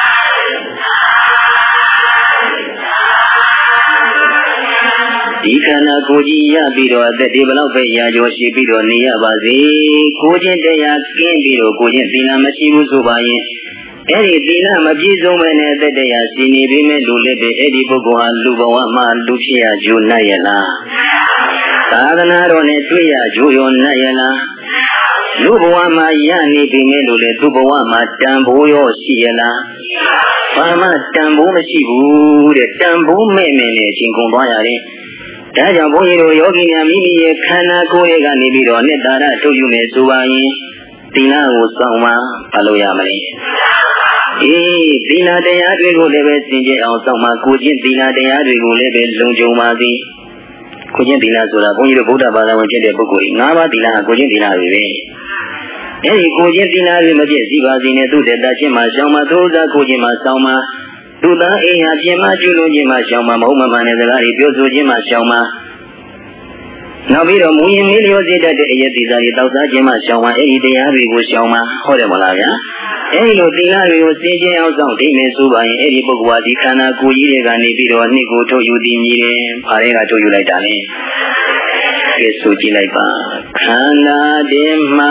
ဒီခန္ဓာကိုယ်ကြီးရပြီးတော့အသက်ဒီဘလောက်ပဲရာကျော်ရှိပြီးတော့နေရပါစေကိုယ်ချင်းတရားကင်းပြီးတော့ကိုယ်ချင်းသီလမရှိဘူးဆိုပါရင်အဲ့ဒီသီလမပြည့်စုံမဲ့အသက်တရားရှိနေပြီမဲ့လူလည်းပဲအဲ့ဒီပုဂ္ဂိုလ်ဟာလူဘဝမှာလူဖြစ်ရကြိုးနိုင်ရလားသာသနာတော်နဲ့တွေ့ရကြိုးရောနိုင်ရလားလူဘဝမှာရနေပြီမဲ့လူလည်းသူ့ဘဝမှာတန်ဖိုးရောရှိရလားဘာမှတန်ဖိုးမရှိဘူးတဲ့တန်ဖိုးမဲ့မဲ့နဲ့အချိန်ကုန်သွားရတယ်ဒါကြောင့်ဘုန်းကြီးတို့ယောဂီများမိမိရဲ့ခန္ဓာကိုယ်ရဲ့ကနေပြီးတော့နှစ်သာရထုတ်ယူမယ်ဆိုပါရင်သီလကိုစောင့်မှဘာလို့ရမလဲအေးသီလတရားတွေကိုလည်းပဲစင်ကြယ်အောင်စောင့်မှကိုချင်းသီလတရားတွေကိုလည်းပဲလုံခြုံပါသည်ကိုချင်းသီလဆိုတာဘုန်းကြီးတို့ဗုဒ္ဓဘာသာဝင်ဖြစ်တဲ့ပုဂ္ဂိုလ်ကြီး၅ပါးသီလကကိုချင်းသီလတွေပဲအဲဒီကိုချင်းသီနာတွေမပြည့်စည်ပါစေနဲ့သူတဲ့တချင်းမှာရှောင်းမှာသိုးစားကိုချင်းမှာစောင်းမှာသူသားအိမ်ဟာပြင်မှာကျွလို့ချင်းမှာရှောင်းမှာမဟုတ်မမှန်တဲ့စကားတွေပြောဆိုချင်းမှာရှောင်းမှာနောက်ပြီးတော့မူရင်မေးလျောစေတတ်တဲ့အယက်သီစားတွေတောက်စားခြင်းမှရှောင်မှာအဲ့ဒီတရားတွေကိုရှောင်မှာဟုတ်တယ်မလားဗျာအဲ့ဒီလိုသီလတွေကိုစင်ကြယ်အောင်ဆောင်သိမယ်ဆိုပါရင်အဲ့ဒီပုဂ္ဂိုလ်ဟာဒီခန္ဓာကိုယ်ကြီးတွေကနေပြီးတော့နှစ်ကိုထုတ်ယူတည်မြည်တယ်။ဘာတွေကထုတ်ယူလိုက်တာလဲ။ကဲဆိုကြည့်လိုက်ပါခန္ဓာဒီမှာ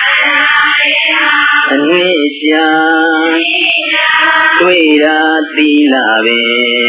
အနိစ္စတွေ့တာသီလပဲ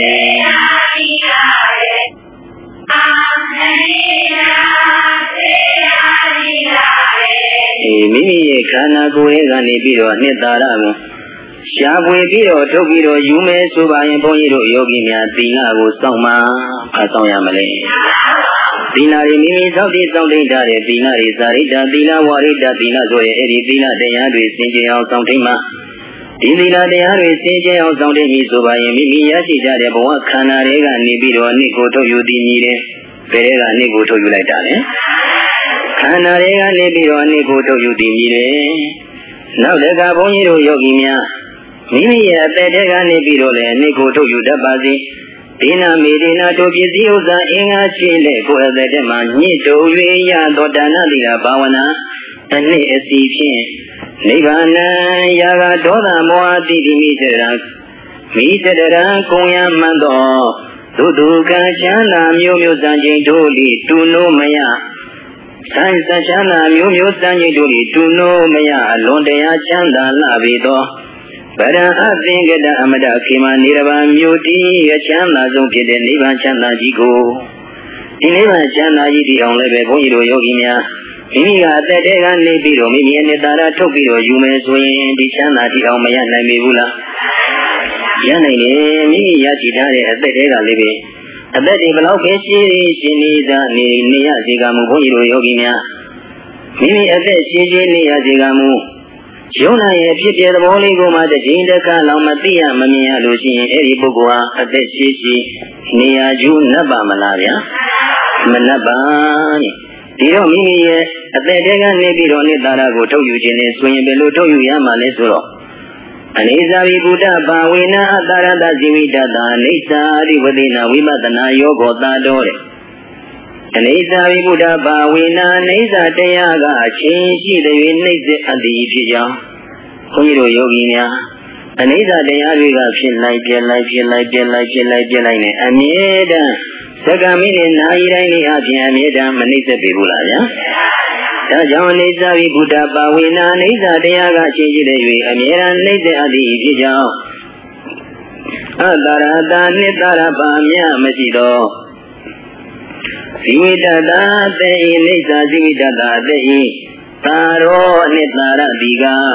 မိမိရဲ့ခန္ဓာကိုယ်ရဲ့ကနေပြီးတော့နှစ်သာရကိုရှားပွေပြီးတော့ထုတ်ပြီးတော့ယူမယ်ဆိုပါရင်ဘုန်းကြီးတို့ယောဂီများသီလကိုစောင့်မှအဆောင်ရမလဲသီလတွေမိမိစောင့်တည်စောင့်တိတ်ထားတဲ့သီလတွေစာရိတ္တသီလဝါရိတ္တသီလဆိုရင်အဲ့ဒီသီလတရားတွေစင်ကြယ်အောင်စောင့်တိတ်မှဒီသီလတရားတွေစင်ကြယ်အောင်စောင့်တိတ်ပြီဆိုပါရင်မိမိရရှိကြတဲ့ဘဝခန္ဓာတွေကနေပြီးတော့နှစ်ကိုထုတ်ယူတည်မြည်တယ်ဘယ်တွေကနှစ်ကိုထုတ်ယူလိုက်တာလဲခန္ဓာတွေကနေပြီးတော့နှစ်ကိုထုတ်ယူတည်မြည်တယ်နောက်တကဘုန်းကြီးတို့ယောဂီများမိမိရဲ့အသက်တွေကနေပြီးတော့လည်းနှစ်ကိုထုတ်ယူတတ်ပါစေဒီနာမေဒီနာတို့ပစ္စည်းဥစ္စာအင်္ဂါရှိတဲ့ကိုယ်အသက်တွေမှာညစ်တူ၍ရသောဒါနသီလဘာဝနာအနှစ်အစီဖြင့်နိဗ္ဗာန်ရာဂဒေါသမောဟတိတိမိစေတံမိစေတံကုံရမှန်သောဒုဒုက္ခချမ်းသာမျိုးမျိုးစံချိန်တို့လိတူနိုးမယဆိုင်စချမ်းသာမျိုးမျိုးစံချိန်တို့လိတူနိုးမယအလွန်တရာချမ်းသာလှပေသောဗရံအသင်္ကတအမတခေမနိရဗံမြို့တည်အချမ်းသာဆုံးဖြစ်တဲ့နိဗ္ဗာန်ချမ်းသာကြီးကိုဒီနိဗ္ဗာန်ချမ်းသာကြီးတည်အောင်လည်းပဲဘုန်းကြီးတို့ယောဂီများမိမိကအသက်တွေကနေပြီးတော့မိမိရဲ့နေတာရထုတ်ပြီးတော့ယူမယ်ဆိုရင်ဒီချမ်းသာတည်အောင်မရနိုင်ပေဘူးလားရနိုင်တယ်မိမိရရှိထားတဲ့အသက်တွေကလည်းပဲအသက်တွေဘလောက်ပဲရှိရှိနေသာနေနေရစေကမူဘုန်းကြီးတို့ယောဂီများမိမိအသက်ရှိရှိနေရစေကမူယုံနာရဲ့ဖြစ်ပြသဘောလေးကိုမှတစ်ချိန်တစ်ခါလောက်မသိရမမြင်ရလို့ရှိရင်အဲ့ဒီပုဂ္ဂိုလ်ဟာအသက်ရှိရှိနေရကျူးနတ်ပါမလားဗျာမနတ်ပါတဲ့ဒီတော့မိမိရဲ့အသက်တွေကနေပြီးတော့နေတာရကိုထုတ်ယူခြင်းနဲ့ဆိုရင်ဘယ်လိုထုတ်ယူရမှာလဲဆိုတော့အနေစာဝိပုဒ္ဓဘာဝေနအတ္တရတဇိဝိတ္တအိဋ္ဌာရိဝတိနာဝိပဿနာယောဂောတာတော်တဲ့အနေစာဝိပုဒ္ဓဘာဝေနအိဋ္ဌာတရားကအချင်းရှိတဲ့နှိမ့်စေအပ်သည်ဖြစ်ကြောင်းဘုန်းကြီးတို့ယောဂီများအနေစာတရားတွေကဖြစ်လိုက်ပြလိုက်ဖြစ်လိုက်ပြလိုက်ဖြစ်လိုက်ပြလိုက်နဲ့အမြဲတမ်းသက္ကမိနဲ့နာယီတိုင်းလေးအပြင်အမြဲတမ်းမနှိမ့်ဆက်ပေဘူးလားဗျာဒါကြောင့်အိဋ္ဌာဝိပုဒ္ဓဘာဝေနအိဋ္ဌာတရားကအချင်းရှိတဲ့၍အမြဲတမ်းနှိမ့်စေအပ်သည်ဖြစ်ကြောင်းအတ္တရတာနိတ္တရပါမြမရှိသောဇိဝိတ္တတာတေဣနိစ္စဇိဝိတ္တတာတေဣသာရောအနိတ္တရတိ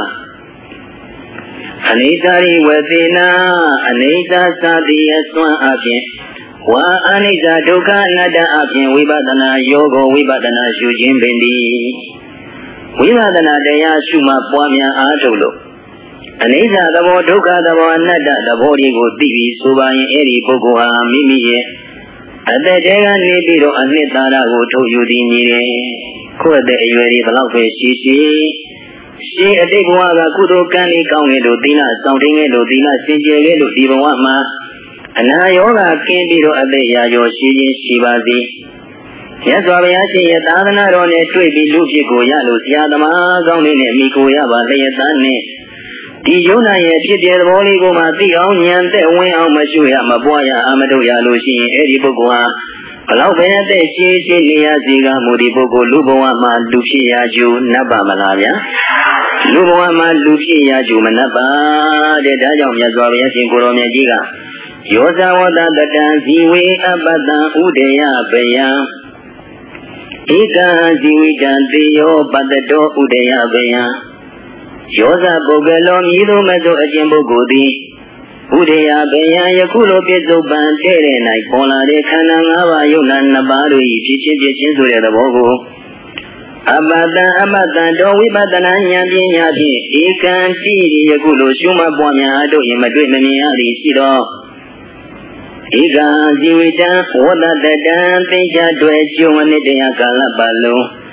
ကအနိစ္စရိဝသေနာအနိစ္စသတိယသွမ်းအပြင်ဝါအနိစ္စဒုက္ခအနတ္တအပြင်ဝိပဿနာယောဂဝိပဿနာရှုခြင်းပင်ဒီဝိပဿနာတရားရှုမှပွားများအားထုတ်လို့အနိစ္စသဘောဒုက္ခသဘောအနတ္တသဘောတွေကိုသိပြီးဆိုပါရင်အဲ့ဒီပုဂ္ဂိုလ်ဟာမိမိရဲ့အသက်တွေကနေပြီးတော့အနှစ်သာရကိုထုတ်ယူတည်မြည်တယ်ကိုယ့်အသက်အရွယ်တွေဘလောက်ပဲရှိရှိရှိအတိတ်ဘဝကကုသိုလ်ကံလေးကောင်းခဲ့လို့သီလဆောင်တိန်ခဲ့လို့သီလစင်ကြယ်ခဲ့လို့ဒီဘဝမှာအနာယောဂကင်းပြီးတော့အသက်ရာကျော်ရှိခြင်းရှိပါစေမြတ်စွာဘုရားရှင်ရဲ့သာသနာတော်နဲ့တွေ့ပြီးလူဖြစ်ကိုရလို့ဆရာသမားကောင်းလေးနဲ့မိကိုရပါလျက်သားနဲ့ဒီယုံနာရဲ့ဖြစ်တဲ့သဘောလေးကိုမှသိအောင်ဉာဏ်သက်ဝင်အောင်မရှုရမပွားရအမထုတ်ရလို့ရှိရင်အဲ့ဒီပုဂ္ဂိုလ်ဟာဘလောက်ပဲအသက်ရှိရှိနေရစီကမူဒီပုဂ္ဂိုလ်လူဘဝမှာလူဖြစ်ရကြနတ်ပါမလားဗျာလူဘဝမှာလူဖြစ်ရကြမနတ်ပါတဲ့ဒါကြောင့်မြတ်စွာဘုရားရှင်ကိုရောမြတ်ကြီးကယောဇဝတ္တတတံဇီဝေအပတ္တံဥဒေယပယံဧကံဇီဝိတံတေယောပတ္တတောဥဒေယပယံယောဇပုဂ္ဂလောမြည်လို့မဆိုအကျင့်ပုဂ္ဂိုလ်သည်ဥဒေယပယံယခုလိုပြစ္ဆုတ်ပံတဲ့တဲ့၌ပေါ်လာတဲ့ခန္ဓာ၅ပါးယုတ်နာနှစ်ပါးတို့၏ဖြစ်ချင်းဖြစ်ချင်းဆိုတဲ့သဘောကိုအပတ္တအမတ္တတော်ဝိပဿနာဉာဏ်ပညာဖြင့်ဧကံတိယခုလိုရှုမှတ်ပွားများတို့ရင်မတွေ့မမြင်ရသည်ရှိသောဧကံဇီဝိတံဝတ္တတံသင်္ချာတွေ့ကျုံအနိတ္တယကာလပတ်လုံးဇ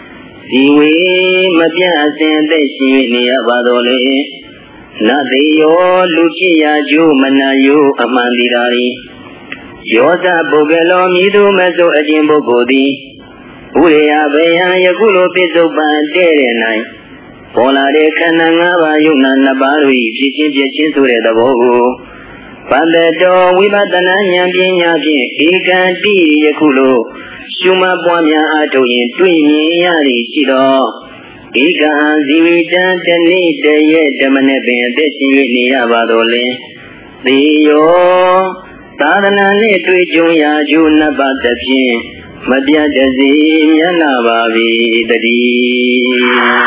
ဒီဝေမပြတ်အစဉ်အသက်ရှိနေရပါတော်လေနတ်သေးရောလူဖြစ်ရာကျိုးမနာယိုအမှန်တရားဤယောဇပုဂ္ဂလောမြည်သူမဆိုအခြင်းပုဂ္ဂိုလ်သည်ဥရိယဘေယံယခုလိုပြစ္ဆုတ်ပန်တဲ့တဲ့၌ပေါ်လာတဲ့ခန္ဓာ၅ပါးယုံနာနှစ်ပါးတို့၏ဖြစ်ချင်းပြချင်းဆိုတဲ့သဘောကိုပန္တတောဝိပဿနာဉာဏ်ပညာဖြင့်ဧကံတိယခုလိုရှုမှတ်ပွားများအားထုတ်ရင်တွေ့မြင်ရသည်ရှိသောဧကံဇီဝိတံတနေ့တရက်ဓမ္မနဲ့ပင်အသက်ရှင်၍နေရပါတော်လဲသေယောသာသနာနှင့်တွေ့ကြုံရာကျိုးနှစ်ပါးသဖြင့်မပြတ်တစေမျက်နာပါ၏တည်း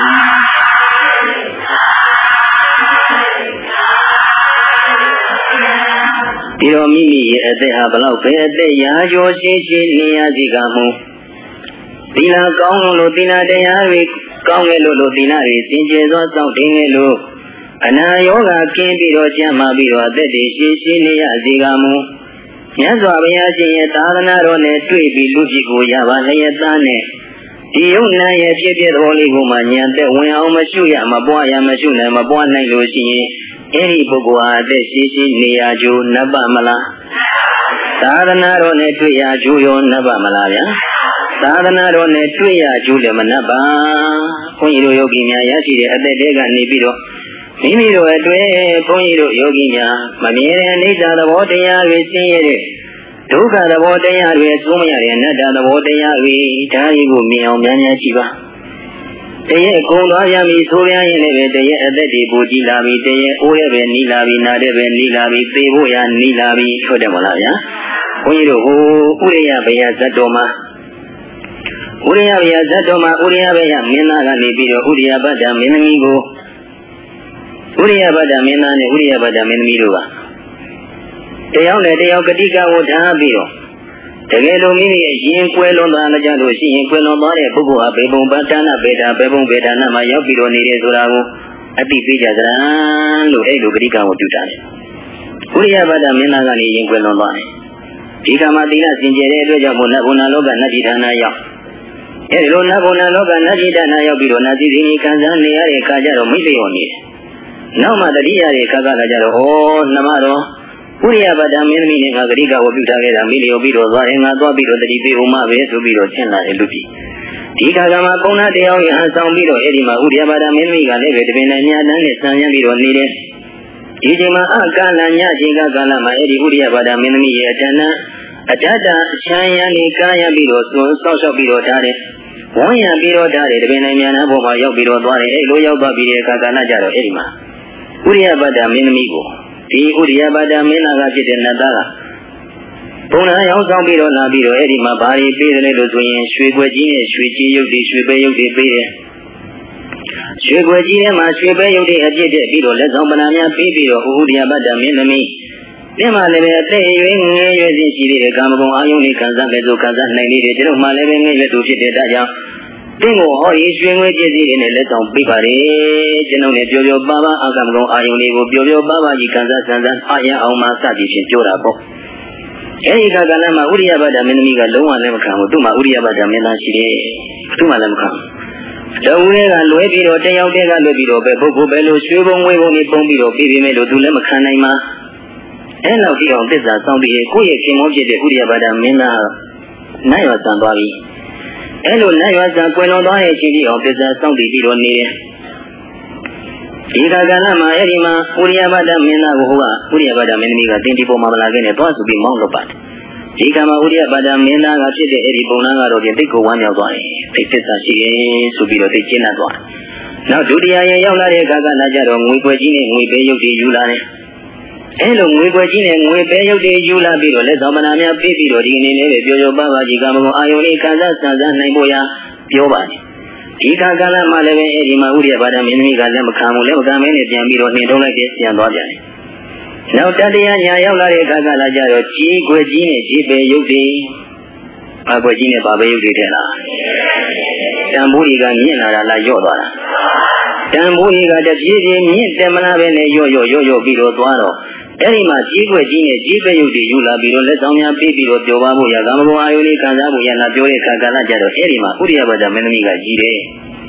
ဒီတော့မိမိရဲ့အသက်ဟာဘလောက်ပဲအသက်ရာကျော်ရှိရှိနေရစီကမူသီလကောင်းလို့သီလတရားတွေကောင်းခဲ့လို့လို့သီလတွေစင်ကြယ်စွာစောင့်တင်ခဲ့လို့အနာရောဂါကင်းပြီးတော့ကျန်းမာပြီးတော့အသက်တွေရှိရှိနေရစီကမူမြတ်စွာဘုရားရှင်ရဲ့သာသနာတော်နဲ့တွေ့ပြီးလူဖြစ်ကိုရပါလျက်သားနဲ့ဒီယုံနာရဲ့ဖြစ်ဖြစ်တော်လေးကိုမှဉာဏ်သက်ဝင်အောင်မရှုရမပွားရမရှုနိုင်မပွားနိုင်လို့ရှိရင်အဲ့ဒီပုဂ္ဂိုလ်ဟာအသက်ရှိရှိနေရကြိုးနပ်ပါမလားသာသနာတော်နဲ့တွေ့ရကြိုးရောနပ်ပါမလားဗျာသာသနာတော်နဲ့တွေ့ရကြိုးလည်းမနပ်ပါဘုန်းကြီးတို့ယောဂီများရရှိတဲ့အသက်တွေကနေပြီးတော့မိမိတို့အတွက်ဘုန်းကြီးတို့ယောဂီများမမြဲတဲ့အိဋ္ဌသဘောတရားတွေသိရတဲ့ဒုက္ခသဘောတရားတွေသုံးမရတဲ့အနတ္တသဘောတရားတွေဒါတွေကိုမြင်အောင်များများကြည့်ပါတရက်ကုံသွားရပြီဆိုရရင်လည်းတရက်အသက်တွေပူကြည့်လာပြီတရက်အိုးရပဲနီးလာပြီနာတဲ့ပဲနီးလာပြီသေဖို့ရနီးလာပြီဟုတ်တယ်မလားဗျာဘုန်းကြီးတို့ဟိုဥရိယဘေယဇတ်တော်မှာဥရိယဘေယဇတ်တော်မှာဥရိယဘေယမင်းသားကနေပြီးတော့ဥရိယဘဒ္ဒမင်းသမီးကိုဥရိယဘဒ္ဒမင်းသားနဲ့ဥရိယဘဒ္ဒမင်းသမီးတို့ကတယောက်နဲ့တယောက်ကတိကဝထားပြီးတော့တကယ်လို့မိမိရဲ့ရင်ကွဲလွန်သွားကြလို့ရှိရင်ကွဲလွန်သွားတဲ့ပုဂ္ဂိုလ်ဟာဘေဘုံပဋ္ဌာနာဘေတာဘေဘုံဘေတာနာမှာရောက်ပြီးတော့နေတယ်ဆိုတာကိုအတိပေးကြသလားလို့အဲ့လိုကတိကဝပြုတာတယ်။ဥရိယဘဒ္ဒမင်းသားကနေရင်ကွဲလွန်သွားတယ်။ဒီကမှာသီလစင်ကြယ်တဲ့အတွက်ကြောင့်ဘုနဘုနာလောကနတ်ပြည်ဌာနရောက်အဲ့ဒီလိုနတ်ဘုနာလောကနတ်ပြည်ဌာနရောက်ပြီးတော့နတ်ပြည်ကြီးခံစားနေရတဲ့အခါကျတော့မိတ်ဆွေရောနေတယ်။နောက်မှတတိယရဲ့ခါကလာကြတော့ဩနှမတော်ဥရိယဘဒ္ဒမင်းသမီးနဲ့ငါဂရိကဝပြုထားခဲ့တာမိလျော်ပြီးတော့သွားတယ်ငါသွားပြီးတော့တတိပေးဦးမပဲဆိုပြီးတော့ရှင်းလာတယ်လူကြီးဒီခါကမှပုံနာတရားရဟန်းဆောင်ပြီးတော့အဲ့ဒီမှာဥရိယဘဒ္ဒမင်းသမီးကလည်းပဲတပင်နဲ့မြတ်တန်းနဲ့ဆံရမ်းပြီးတော့နေတယ်ဒီချိန်မှာအကာလညချိန်ကကာလမှာအဲ့ဒီဥရိယဘဒ္ဒမင်းသမီးရဲ့အတဏ္ဍအတ္တအချမ်းရံနေကားရပြီးတော့ဆောက်ရှောက်ပြီးတော့ထားတယ်ဝန်းရံပြီးတော့ထားတယ်တပင်နဲ့မြတ်တန်းပေါ်မှာရောက်ပြီးတော့သွားတယ်အဲ့လိုရောက်သွားပြီးတဲ့အခါကာလကြတော့အဲ့ဒီမှာဥရိယဘဒ္ဒမင်းသမီးကိုဒီဥရိယဘဒ္ဒမင်းသားကဖြစ်တဲ့နတ်သားကဘုံနာရောက်ဆောင်ပြီးတော့လာပြီးတော့အဲ့ဒီမှာဘာတွေပေးတယ်လို့ဆိုရင်ရွှေကွက်ကြီးနဲ့ရွှေကြီးရုပ်တွေရွှေပဲရုပ်တွေပေးတယ်ရွှေကွက်ကြီးထဲမှာရွှေပဲရုပ်တွေအပြည့်တဲ့ပြီးတော့လက်ဆောင်ပဏာများပေးပြီးတော့ဥရိယဘဒ္ဒမင်းသမီးဒီမှာလည်းပဲအသက်အရွယ်ငယ်ရွယ်စီရှိတဲ့ကာမဂုဏ်အာယုန်တွေခံစားမဲ့ဆိုခံစားနိုင်နေတယ်ကျွန်တော်မှလည်းပဲငယ်ရွယ်သူဖြစ်တဲ့ဒါကြောင့်သင်ကိုဟောဒီရွှေငွေပစ္စည်းတွေနဲ့လက်ဆောင်ပေးပါတယ်ကျွန်တော်လည်းပျော်ပျော်ပါပါအကမ္မကုံအာယုန်တွေကိုပျော်ပျော်ပါပါကြီးခံစားဆန်းဆန်းအားရအောင်မှစသည်ဖြင့်ပြောတာပေါ့အဲဒီကကလည်းမှာဥရိယဘဒ္ဒမင်းသမီးကလုံးဝလည်းမခံဘူးသူ့မှာဥရိယဘဒ္ဒမင်းသားရှိတယ်သူ့မှာလည်းမခံဘူးတော်ဦးလေးကလွဲပြီးတော့တယောက်တည်းကလွဲပြီးတော့ပဲပုဂ္ဂိုလ်ပဲလို့ရွှေဘုံဝေဘုံတွေပုံပြီးတော့ပြီးပြီမဲ့လို့သူလည်းမခံနိုင်မှာအဲလောက်ပြီးအောင်သစ္စာစောင့်ပြီးကိုယ့်ရဲ့ခင်မောဖြစ်တဲ့ဥရိယဘဒ္ဒမင်းသားနိုင်ရဆန်သွားပြီအဲ့လိုနိုင်ရဆန်ကွယ်လွန်သွားရဲ့ရှိပြီးအောင်သစ္စာစောင့်တည်ပြီးတော့နေတယ်ဒီကကလမှာအဲ့ဒီမှာဥရိယဘဒ္ဒမင်းသားကိုဟိုကဥရိယဘဒ္ဒမင်းသမီးကတင်ဒီပေါ်မှာမလာခဲ့နဲ့သွားဆိုပြီးမောင်းလို့ပါတယ်ဒီကမှာဥရိယဘဒ္ဒမင်းသားကဖြစ်တဲ့အဲ့ဒီပုံနာကတော့ပြင်သိကိုဝမ်းမြောက်သွားတယ်သိသစ္စာရှိတယ်ဆိုပြီးတော့သိကျင်းလာသွားနောက်ဒုတိယရေရောက်လာတဲ့အခါကလာကြတော့ငွေခွက်ကြီးနဲ့ငွေပဲရုပ်တွေယူလာတယ်အဲလိုငွေခွက်ကြီးနဲ့ငွေပဲရုပ်တွေယူလာပြီးတော့လက်ဆောင်ပဏာများပေးပြီးတော့ဒီအနေနဲ့ပဲပြောပြောပါပါကြီးကမကုံအာယုန်လေးခံစားဆန်းဆန်းနိုင်ဖို့ရပြောပါတယ်ဒီခါကာလမှာလည်းပဲအဲဒီမှာဥရိယဘဒ္ဒမင်းသမီးကလည်းမခံဘူးလည်းမခံမင်းနဲ့ပြန်ပြီးတော့နှင်ထုတ်လိုက်ပြီးပြန်သွားပြန်တယ်နောက်တတိယညာရောက်လာတဲ့အခါကလာကြတော့ကြီးခွက်ကြီးနဲ့ကြီးပဲရုပ်တွေအခွက်ကြီးနဲ့ပါပဲရုပ်တွေတဲ့လားတန်ဖိုးကြီးကမြင့်လာတာလားယော့သွားတာတန်ဖိုးကြီးကတပြေးပြေးမြင့်တယ်မလားပဲနဲ့ယော့ယော့ယော့ယော့ပြီးတော့သွားတော့အဲ့ဒီမှာကြီးခွက်ကြီးနဲ့ကြီးပဲရုပ်တွေယူလာပြီးတော့လက်ဆောင်များပေးပြီးတော့ပြောပါဖို့ရကာမဂုဏ်အာယုန်လေးခံစားဖို့ရလာပြောတဲ့အခါကလာကြတော့အဲ့ဒီမှာဥရိယဘဒ္ဒမင်းသမီးကကြီးတယ်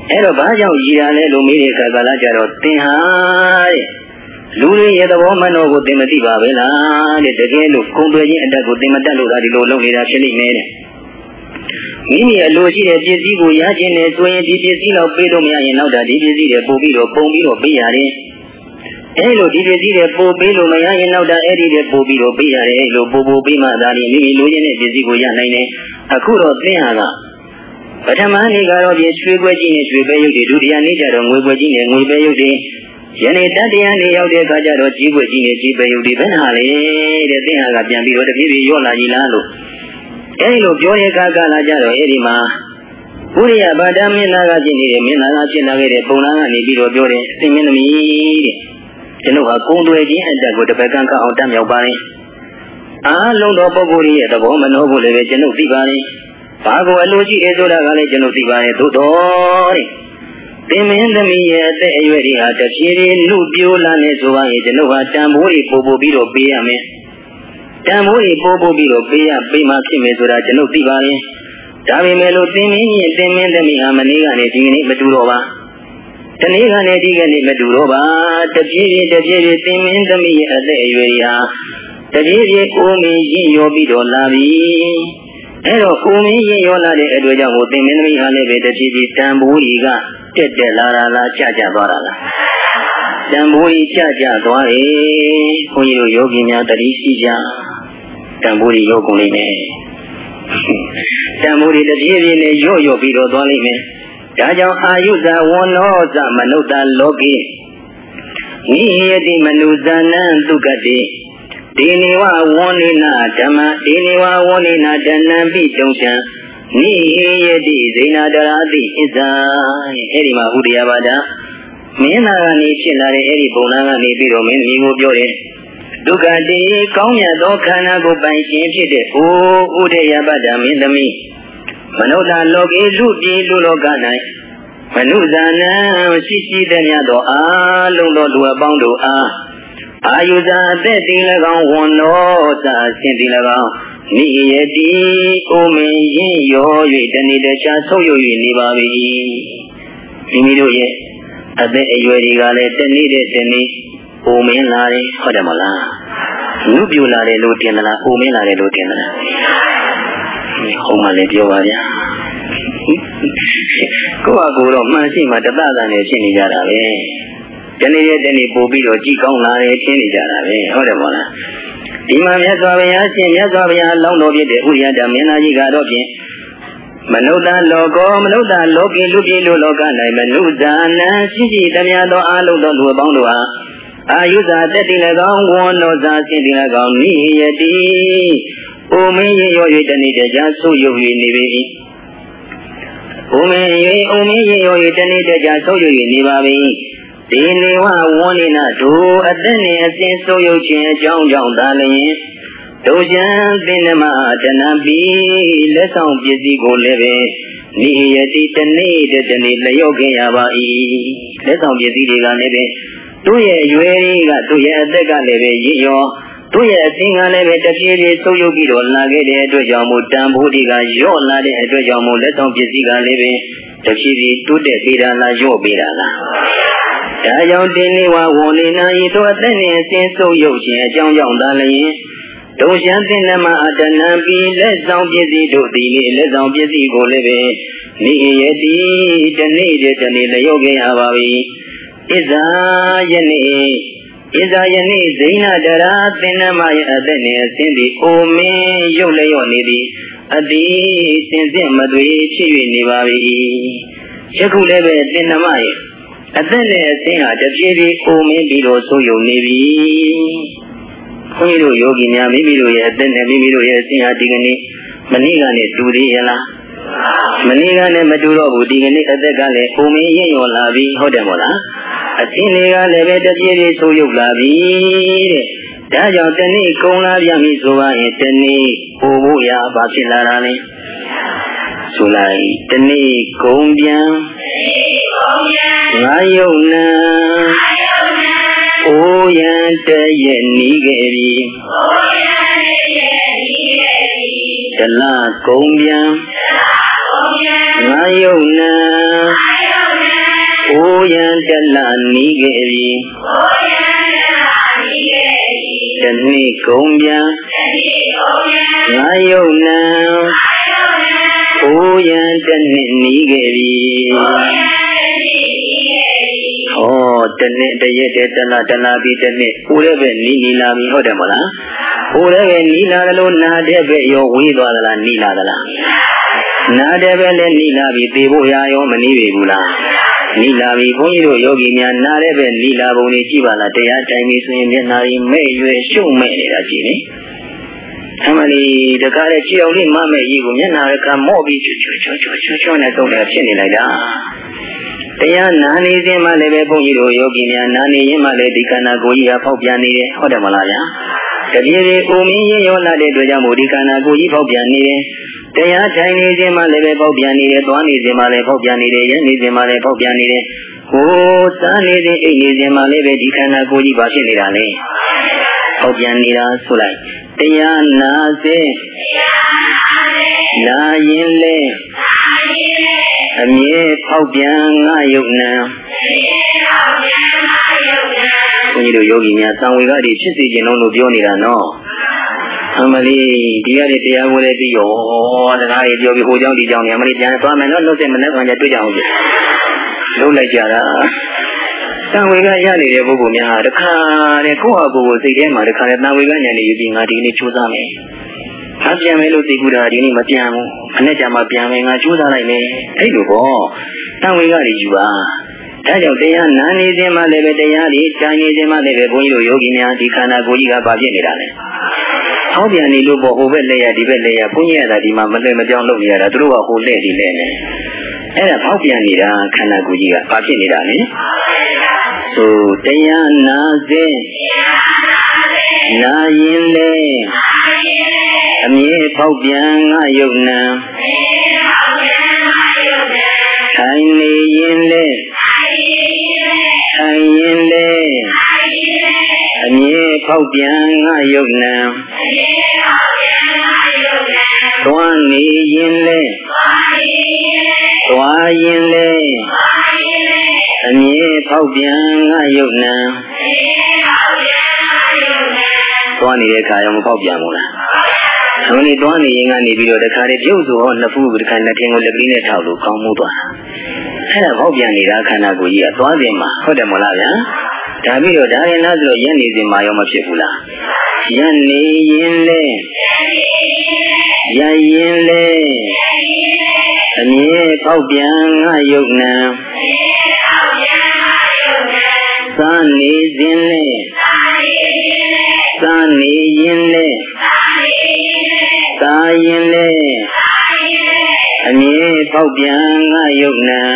အဲ့တော့ဘာကြောင့်ရည်ရလဲလို့မေးတဲ့အခါကလည်းကြတော့သင်ဟာတဲ့လူတွေရဲ့သဘောမနှောကိုသင်မသိပါပဲလားတဲ့တကယ်လို့ကုံသွဲခြင်းအတက်ကိုသင်မတတ်လို့ဒါဒီလိုလုပ်နေတာဖြစ်နေမယ်တဲ့မိမိအလိုရှိတဲ့ပစ္စည်းကိုရခြင်းနဲ့ဆိုရင်ဒီပစ္စည်းတော့ပေးလို့မရရင်နောက်တာဒီပစ္စည်းတွေပို့ပြီးတော့ပုံပြီးတော့ပေးရတယ်အဲလိုဒီပစ္စည်းတွေပို့ပေးလို့မရရင်နောက်တာအဲ့ဒီတွေပို့ပြီးတော့ပေးရတယ်အဲလိုပို့ပို့ပေးမှသာလေမိမိလိုချင်တဲ့ပစ္စည်းကိုရနိုင်တယ်အခုတော့သင်ဟာကပထမနေ့ကတော့ဒီရွှေပွဲကြီးနဲ့ရွှေပဲရုပ်တွေဒုတိယနေ့ကျတော့ငွေပွဲကြီးနဲ့ငွေပဲရုပ်တွေယနေ့တတိယနေ့ရောက်တဲ့အခါကျတော့ကြီးပွဲကြီးနဲ့ကြီးပဲရုပ်တွေဘယ်နာလဲတဲ့သင်ဟာကပြန်ပြီးတော့တပြေးပြေးရော့လာကြီးလားလို့အဲဒီလိုပြောတဲ့အခါကလာကြတော့အဲဒီမှာဘုရားဗာဒမင်းသားကဖြစ်နေတဲ့မင်းသားကဖြစ်လာခဲ့တဲ့ပုံနာကနေပြီးတော့ပြောတယ်အရှင်မင်းသမီးတဲ့ကျွန်တော်ဟာကုံသွဲခြင်းအတက်ကိုတပည့်ကံကအောင်တတ်မြောက်ပါလေအားလုံးသောပုဂ္ဂိုလ်ရဲ့သဘောမနှောဖို့လည်းပဲကျွန်တော်သိပါလေဘာကိုအလိုရှိတယ်ဆိုတာကလည်းကျွန်တော်သိပါလေသို့တော်တဲ့သင်မင်းသမီးရဲ့အသက်အရွယ်တွေဟာတဖြည်းဖြည်းနှုတ်ပြိုးလာနေဆိုပါရင်ကျွန်တော်ဟာတန်ဖိုးတွေပို့ပို့ပြီးတော့ပေးရမယ်တန်ဖိုးတွေပို့ပို့ပြီးတော့ပေးရပေးမှဖြစ်မယ်ဆိုတာကျွန်တော်သိပါလေဒါပေမဲ့လို့သင်မင်းကြီးသင်မင်းသမီးဟာမနေ့ကနေဒီကနေ့မတူတော့ပါတနေ့ကနေဒီကနေ့မတူတော့ပါတဖြည်းဖြည်းတဖြည်းဖြည်းသင်မင်းသမီးရဲ့အသက်အရွယ်တွေဟာတဖြည်းဖြည်းကိုမင်းရင့်ရောပြီးတော့လာပြီအဲ့တော့ကိုမင်းရင့်ရောလာတဲ့အတွက်ကြောင့်ကိုသင်မင်းသမီးဟာလည်းပဲတဖြည်းဖြည်းတန်ဖိုးတွေကတက်တက်လာလာလာကျကျသွားတာလားတန်ဖိုးကြီးကျကျသွားတယ်ခွန်ကြီးတို့ယောဂီများတတိရှိကြတန်ဖိုးကြီးရောကုန်လိမ့်မယ်တန်ဖိုးကြီးတပြေးပြေးနဲ့ရော့ရော့ပြီးတော့သွားလိမ့်မယ်ဒါကြောင့်အာယုဇဝန္နောသမနုဿလောကေနိယတိမနုဇာနံဒုက္ကတိဒေနေဝဝန္နိနာဓမ္မဒေနေဝဝန္နိနာတဏံပိတုံချံနိယတိဇိနာတရာတိဣဇာအဲ့ဒီမှာဥဒယဘာဒမင်းသားကနေဖြစ်လာတဲ့အဲ့ဒီပုံနာကနေပြီးတော့မင်းသမီးကိုပြောတယ်ဒုက္ခတိကောင်းမြတ်သောခန္ဓာကိုပိုင်ရှင်ဖြစ်တဲ့အိုဥဒယဘာဒမင်းသမီးမနုဿလောကေလူပြည်လူလောက၌မနုဇာနံရှိရှိသည်များသောအာလုံးသောလူအပေါင်းတို့အားအာယုဇာအသက်တည်၎င်းဝန္နောသာအစဉ်တည်၎င်းနိယတိအိုမင်းရင်ရော၍တဏိတခြားဆုပ်ယုပ်၍နေပါ၏မိမိတို့ရဲ့အသက်အရွယ်တွေကလည်းတနေ့တဲ့တနေ့အိုမင်းလာတယ်ဟုတ်တယ်မလားနုပြူလာတယ်လို့ထင်သလားအိုမင်းလာတယ်လို့ထင်သလားဟုတ်မှလည်းပြောပါဗျာကိုယ့်အကူတော့မှန်ရှိမှတသသနဲ့ဖြစ်နေကြတာပဲတနေ့တဲ့တနေ့ပို့ပြီးတော့ကြည်ကောင်းလာတယ်ထင်နေကြတာပဲဟုတ်တယ်မလားဒီမှာမြတ်စွာဘုရားရှင်မြတ်စွာဘုရားလောင်းတော်ဖြစ်တဲ့ဥရိယတမင်းသားကြီးကတော့ဖြင့်မနုဿလောကောမနုဿလောကေလူပြည်လူလောက၌မနုဇာနံရှိရှိသမျှသောအာလုံးသောလူအပေါင်းတို့ဟာအာယုဇာတက်တည်၎င်းဝန္နောဇာဆင်းတည်၎င်းနိယတိအိုမင်းရော၍တနေ့တည်းကြာဆုပ်ယုပ်၍နေပေ၏အိုမင်း၍အိုမင်းရော၍တနေ့တည်းကြာဆုပ်ယုပ်၍နေပါ၏ဒီနေဝဝန္နိနာတို့အသက်နှင့်အစဉ်ဆုပ်ယုပ်ခြင်းအကြောင်းကြောင့်သာလျှင်တို့ချံသင်္နမတဏပိလက်ဆောင်ပစ္စည်းကိုလည်းပဲနိယတိတနေ့တနေ့လျော့ခင်ရပါ၏လက်ဆောင်ပစ္စည်းတွေကလည်းပဲတို့ရဲ့အရွယ်တွေကတို့ရဲ့အသက်ကလည်းပဲရည်ရောတို့ရဲ့အသင်္ကလည်းပဲတဖြည်းဖြည်းဆုပ်ယုပ်ပြီးတော့လာခဲ့တဲ့အတွက်ကြောင့်မို့တန်ဖိုးတွေကရော့လာတဲ့အတွက်ကြောင့်မို့လက်ဆောင်ပစ္စည်းကလည်းပဲတဖြည်းဖြည်းတိုးတက်ပြီးတာလားရော့ပြီးတာလားဒါကြောင့်တင်းနေဝဝန္နိနာဤသို့အသက်နှင့်အစဉ်ဆုပ်ယုပ်ခြင်းအကြောင်းကြောင့်သာလျှင်ဒုရှံသင်္နမအတဏံပိလက်ဆောင်ပစ္စည်းတို့သည်လက်ဆောင်ပစ္စည်းကိုလည်းပဲနိယတိတနေ့တနေ့လျော့ခဲ့ရပါပြီဣဇာယနေ့ဣဇာယနေ့ဇိနာတရာသင်္နမရဲ့အသက်နှင့်အစဉ်သည်အိုမင်းရုပ်လျော့နေသည်အတိစင်စစ်မသွေဖြစ်၍နေပါပြီယခုလည်းပဲသင်္နမရဲ့အသက်နဲ့အစဉ်ဟာတပြေးပြေးအိုမင်းပြီးတော့ဆိုးယုံနေပြီခွန်ကြီးတို့ယောဂီများမိမိတို့ရဲ့အသက်နဲ့မိမိတို့ရဲ့အစဉ်ဟာဒီကနေ့မနေ့ကနဲ့တူသေးရလားမနေ့ကနဲ့မတူတော့ဘူးဒီကနေ့အသက်ကလည်းအိုမင်းရင့်ရော်လာပြီဟုတ်တယ်မို့လားအစဉ်တွေကလည်းပဲတပြေးပြေးဆိုးယုံလာပြီတဲ့ဒါကြောင့်တနေ့ကုံလာပြန်ပြီဆိုပါရင်တနေ့ဟိုဖို့ရပါဖြစ်လာတာလေဆိုလိုက်တနေ့ကုံပြန်ငါယုံနာအိုရန်တရဲ့နီးခဲ့ပြီတလကုံပြန်ငါယုံနာအိုယံတလနီးခဲ့ပြီတနေ့ကုန်ပြန်ငါယုံနံအိုယံတနေ့နီးခဲ့ပြီဟောတနေ့တရက်တလတလပြီးတနေ့အိုလည်းပဲနီးနီးလာပြီဟုတ်တယ်မလားအိုလည်းပဲနီးလာတယ်လို့နာတဲ့ပဲရောဝေးသွားသလားနီးလာသလားနာတဲ့ပဲလည်းနီးလာပြီသေဖို့ရာရောမနီးပြီဘူးလားနီလာပြီဘုန်းကြီးတို့ယောဂီများနားလည်းပဲနီလာပုံလေးကြည့်ပါလားတရားတိုင်းပြီဆိုရင်မျက်နှာကြီးမဲ့ရွယ်ရှုံမဲ့နေတာကြည့်လေအမလီတကားတဲ့ကြည်အောင်လေးမမဲ့ကြီးကိုမျက်နှာကမော့ပြီးချွတ်ချွတ်ချွတ်ချွတ်ချွတ်ချွတ်နဲ့တုံးတယ်ဖြစ်နေလိုက်တာတရားနာနေခြင်းမှလည်းပဲဘုန်းကြီးတို့ယောဂီများနာနေရင်မှလည်းဒီခန္ဓာကိုယ်ကြီးကဖောက်ပြန်နေတယ်ဟုတ်တယ်မလားဗျာတပြေးပြေးအိုမင်းရင်ရောလာတဲ့အတွက်ကြောင့်မို့ဒီခန္ဓာကိုယ်ကြီးဖောက်ပြန်နေတယ်တရားထိုင်နေခြင်းမှလည်းပဲပေါက်ပြန်နေတယ်၊သွားနေခြင်းမှလည်းပေါက်ပြန်နေတယ်၊ရက်နေခြင်းမှလည်းပေါက်ပြန်နေတယ်။ဟိုစားနေခြင်းအိပ်နေခြင်းမှလည်းပဲဒီခန္ဓာကိုယ်ကြီးပါဖြစ်နေတာလေ။ပေါက်ပြန်နေတာဆိုလိုက်တရားနာစေနာရင်လေအမြဲပေါက်ပြန်ငါယုတ်နံဘုန်းကြီးတို့ယောဂီများသံဝေကတွေဖြစ်စေခြင်းလို့ပြောနေတာနော်အမလီဒီရတဲ့တရားကိုလည်းပြီးရောတရားကြီးပြောပြီးဟိုเจ้าဒီเจ้าနေအမလီပြန်သွားမယ်နော်နှုတ်ဆက်မနဲ့ခံကြတွေ့ကြအောင်လုံးလိုက်ကြတာသံဝေကရနေတဲ့ပုဂ္ဂိုလ်များတခါတဲ့ကိုယ့်ဟာကိုယ်ကိုစိတ်ထဲမှာတခါတဲ့သံဝေကဉာဏ်နဲ့ယူပြီးငါဒီနေ့ကြိုးစားမယ်။ငါပြန်မယ်လို့သိကူတာဒီနေ့မပြန်ဘူး။အနဲ့ကြမှာပြန်မယ်ငါကြိုးစားလိုက်မယ်။အဲ့လိုပေါ့သံဝေကတွေယူပါ။ဒါကြောင့်တရားနာနေခြင်းမှလည်းပဲတရားတွေကြားနေခြင်းမှလည်းပဲဘုန်းကြီးတို့ယောဂီများဒီခန္ဓာကိုယ်ကြီးကဘာဖြစ်နေတာလဲ။ဟောပြန်နေလို့ပေါ့ဟိုဘက်လက်ရဒီဘက်လက်ရဘုန်းကြီးရတာဒီမှာမလဲမပြောင်းလုပ်နေရတာသူတို့ကဟိုလက်ဒီလက်နဲ့အဲ့ဒါဖောက်ပြန်နေတာခန္ဓာကိုယ်ကြီးကဘာဖြစ်နေတာလဲ။ဆိုတရားနာစေနာရင်လေအမြဲဖောက်ပြန်ငါယုတ်နံထိုင်နေရင်လေထိုင်ရင်လေအမြဲဖောက်ပြန်ငါယုတ်နံသွားနေရင်လေသွားရင်လေအမြဲဖောက်ပြန်ငါယုတ်နံသွားနေတဲ့ခါရောမဖောက်ပြန်ဘူးလားဘုန်းကြီးသွားနေရင်ကနေပြီးတော့တခါတည်းပြုတ်ဆိုဟောနှစ်ဖူးတခါနှစ်ထင်းကိုလက်ကလေးနဲ့ထောက်လို့ကောင်းမှုသွားအဲ့ဒါဖောက်ပြန်နေတာခန္ဓာကိုယ်ကြီးကသွားစဉ်မှာဟုတ်တယ်မလားဗျာဒါပြီးတော့ဒါရင်လားဆိုတော့ရက်နေစဉ်မှာရောမဖြစ်ဘူးလားရက်နေရင်လေရရင်လေအမြဲဖောက်ပြန်ငါယုတ်နံသာနေစဉ်လေသာနေရင်လေသာရင်လေအမြဲဖောက်ပြန်ငါယုတ်နံ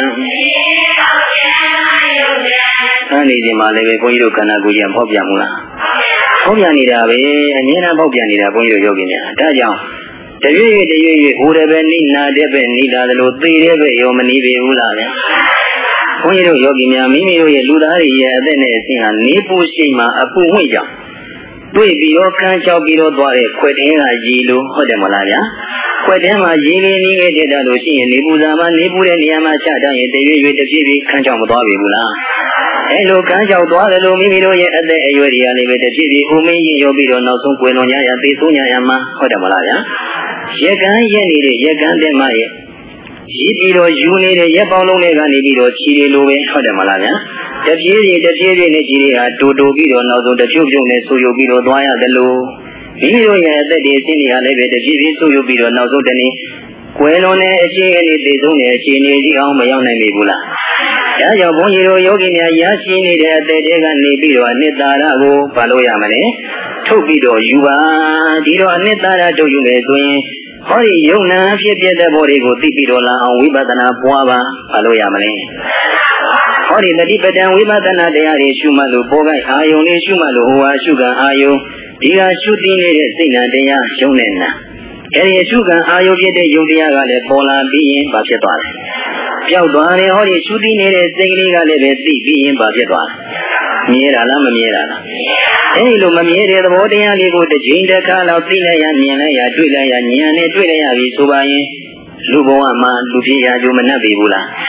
သာနေစဉ်မှာလည်းပဲဘုန်းကြီးတို့ခန္ဓာကိုယ်ကြီးဖောက်ပြန်မလားဖောက်ပြန်နေတာပဲအမြဲတမ်းဖောက်ပြန်နေတာဘုန်းကြီးတို့ယောဂီများဒါကြောင့်တရွေ့ရွေ့တရွေ့ရွေ့ဟိုတယ်ပဲနိနာတဲ့ပဲနိလာတယ်လို့သေတဲ့ပဲရောမနေပြီဘူးလားဗျဘုန်းကြီးတို့ယောဂီများမိမိတို့ရဲ့လူသားတွေရဲ့အသက်နဲ့အစဉ်ဟာနေပူရှိမှအပူဝိကြောင့်တွေ့ပြီးတော့ကန်းချောက်ပြီးတော့သွားတဲ့ခွက်တင်းကရေလို့ဟုတ်တယ်မလားဗျာခွက်တင်းမှာရေလေးလေးငယ်တက်တာလို့ရှိရင်နေပူစာမှာနေပူတဲ့နေရာမှာချထားရင်တရွေ့ရွေ့တစ်ပြေးပြေးကန်းချောက်မသွားပြီဘူးလားအဲလိုကန်းချောက်သွားတယ်လို့မိမိတို့ရဲ့အသက်အရွယ်တွေကလည်းပဲတစ်ပြေးပြေးဦးမင်းရင်ရောပြီးတော့နောက်ဆုံးကွယ်လွန်ကြရသေဆုံးကြရမှာဟုတ်တယ်မလားဗျာရက်ကန်းရက်နေတဲ့ရက်ကန်းတဲ့မရဲ့ရည်ပြီးတော့ယူနေတဲ့ရက်ပေါင်းလုံးတွေကနေပြီးတော့ခြေတွေလိုပဲဟုတ်တယ်မလားဗျာတပြေးပြေးတပြေးပြေးနဲ့ခြေတွေဟာတူတူပြီးတော့နောက်ဆုံးတဖြုတ်ဖြုတ်နဲ့ဆူယုတ်ပြီးတော့သွားရတယ်လို့မိမိတို့ရဲ့အသက်တွေအစဉ်တွေကလည်းပဲတပြေးပြေးဆူယုတ်ပြီးတော့နောက်ဆုံးတနေ့ကွယ်လွန်တဲ့အခြေအနေသေဆုံးတဲ့အခြေအနေကြီးအောင်မရောက်နိုင်ပြီဘူးလားဒါကြောင့်ဘုန်းကြီးတို့ယောဂီများရရှိနေတဲ့အသက်တွေကနေပြီးတော့အနှစ်သာရကိုဘာလို့ရမလဲထုတ်ပြီးတော့ယူပါဒီတော့အနှစ်သာရထုတ်ယူမယ်ဆိုရင်ဟောဒီယုံနာဖြစ်ဖြစ်တဲ့ဘောတွေကိုသိပြီးတော့လာအောင်ဝိပဿနာပွားပါဘာလို့ရမလဲဟောဒီတတိပဒံဝိပဿနာတရားတွေရှုမှတ်လို့ပေါ်ကိုက်အာယုံလေးရှုမှတ်လို့ဟိုဟာရှုကံအာယုံဒီဟာရှုတည်နေတဲ့စိတ်နာတရားယုံနေနာအဲဒီရှုကံအာယုံဖြစ်တဲ့ယုံတရားကလည်းပေါ်လာပြီးရင်ဘာဖြစ်သွားလဲပျောက်သွားတယ်ဟောဒီရှုတည်နေတဲ့စိတ်ကလေးကလည်းပဲသိပြီးရင်ဘာဖြစ်သွားလဲမြဲတာလားမမြဲတာလားအဲဒီလိုမမြဲတဲ့သဘောတရားလေးကိုတစ်ချိန်တစ်ခါတော့သိလိုက်ရမြင်လိုက်ရတွေ့လိုက်ရဉာဏ်နဲ့တွေ့လိုက်ရပြီဆိုပါရင်လူဘဝမှာလူဖြစ်ရကြမနှက်ပြီဘူးလား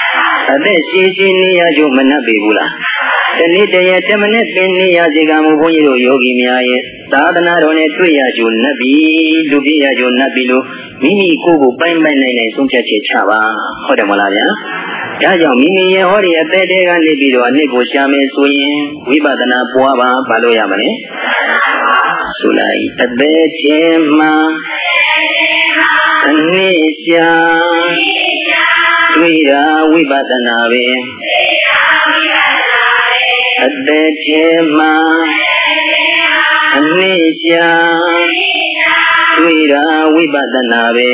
အသက်ရှိရှိနေရကြမနှပ်ပေဘူးလားတနေ့တည်းတမနဲ့ပင်နေရစေကမူဘုန်းကြီးတို့ယောဂီများရဲ့သာသနာတော်နဲ့တွေ့ရကြနှပ်ပြီးလူပြရကြနှပ်ပြီးလို့မိမိကိုယ်ကိုပိုင်းပိုင်းနိုင်နိုင်ဆုံးဖြတ်ချက်ချပါဟုတ်တယ်မလားဗျာဒါကြောင့်မိမိရဲ့ဟောဒီအသက်တွေကနေပြီးတော့အနှစ်ကိုရှာမယ်ဆိုရင်ဝိပဿနာပွားပါဘာလို့ရမလဲဆိုလိုက်အသက်ချင်းမှာအနှစ်ရှာတွေ့တာဝိပဿနာပဲအသက်ချင်းမှာအနှစ်ရှာတွေ့တာဝိပဿနာပဲ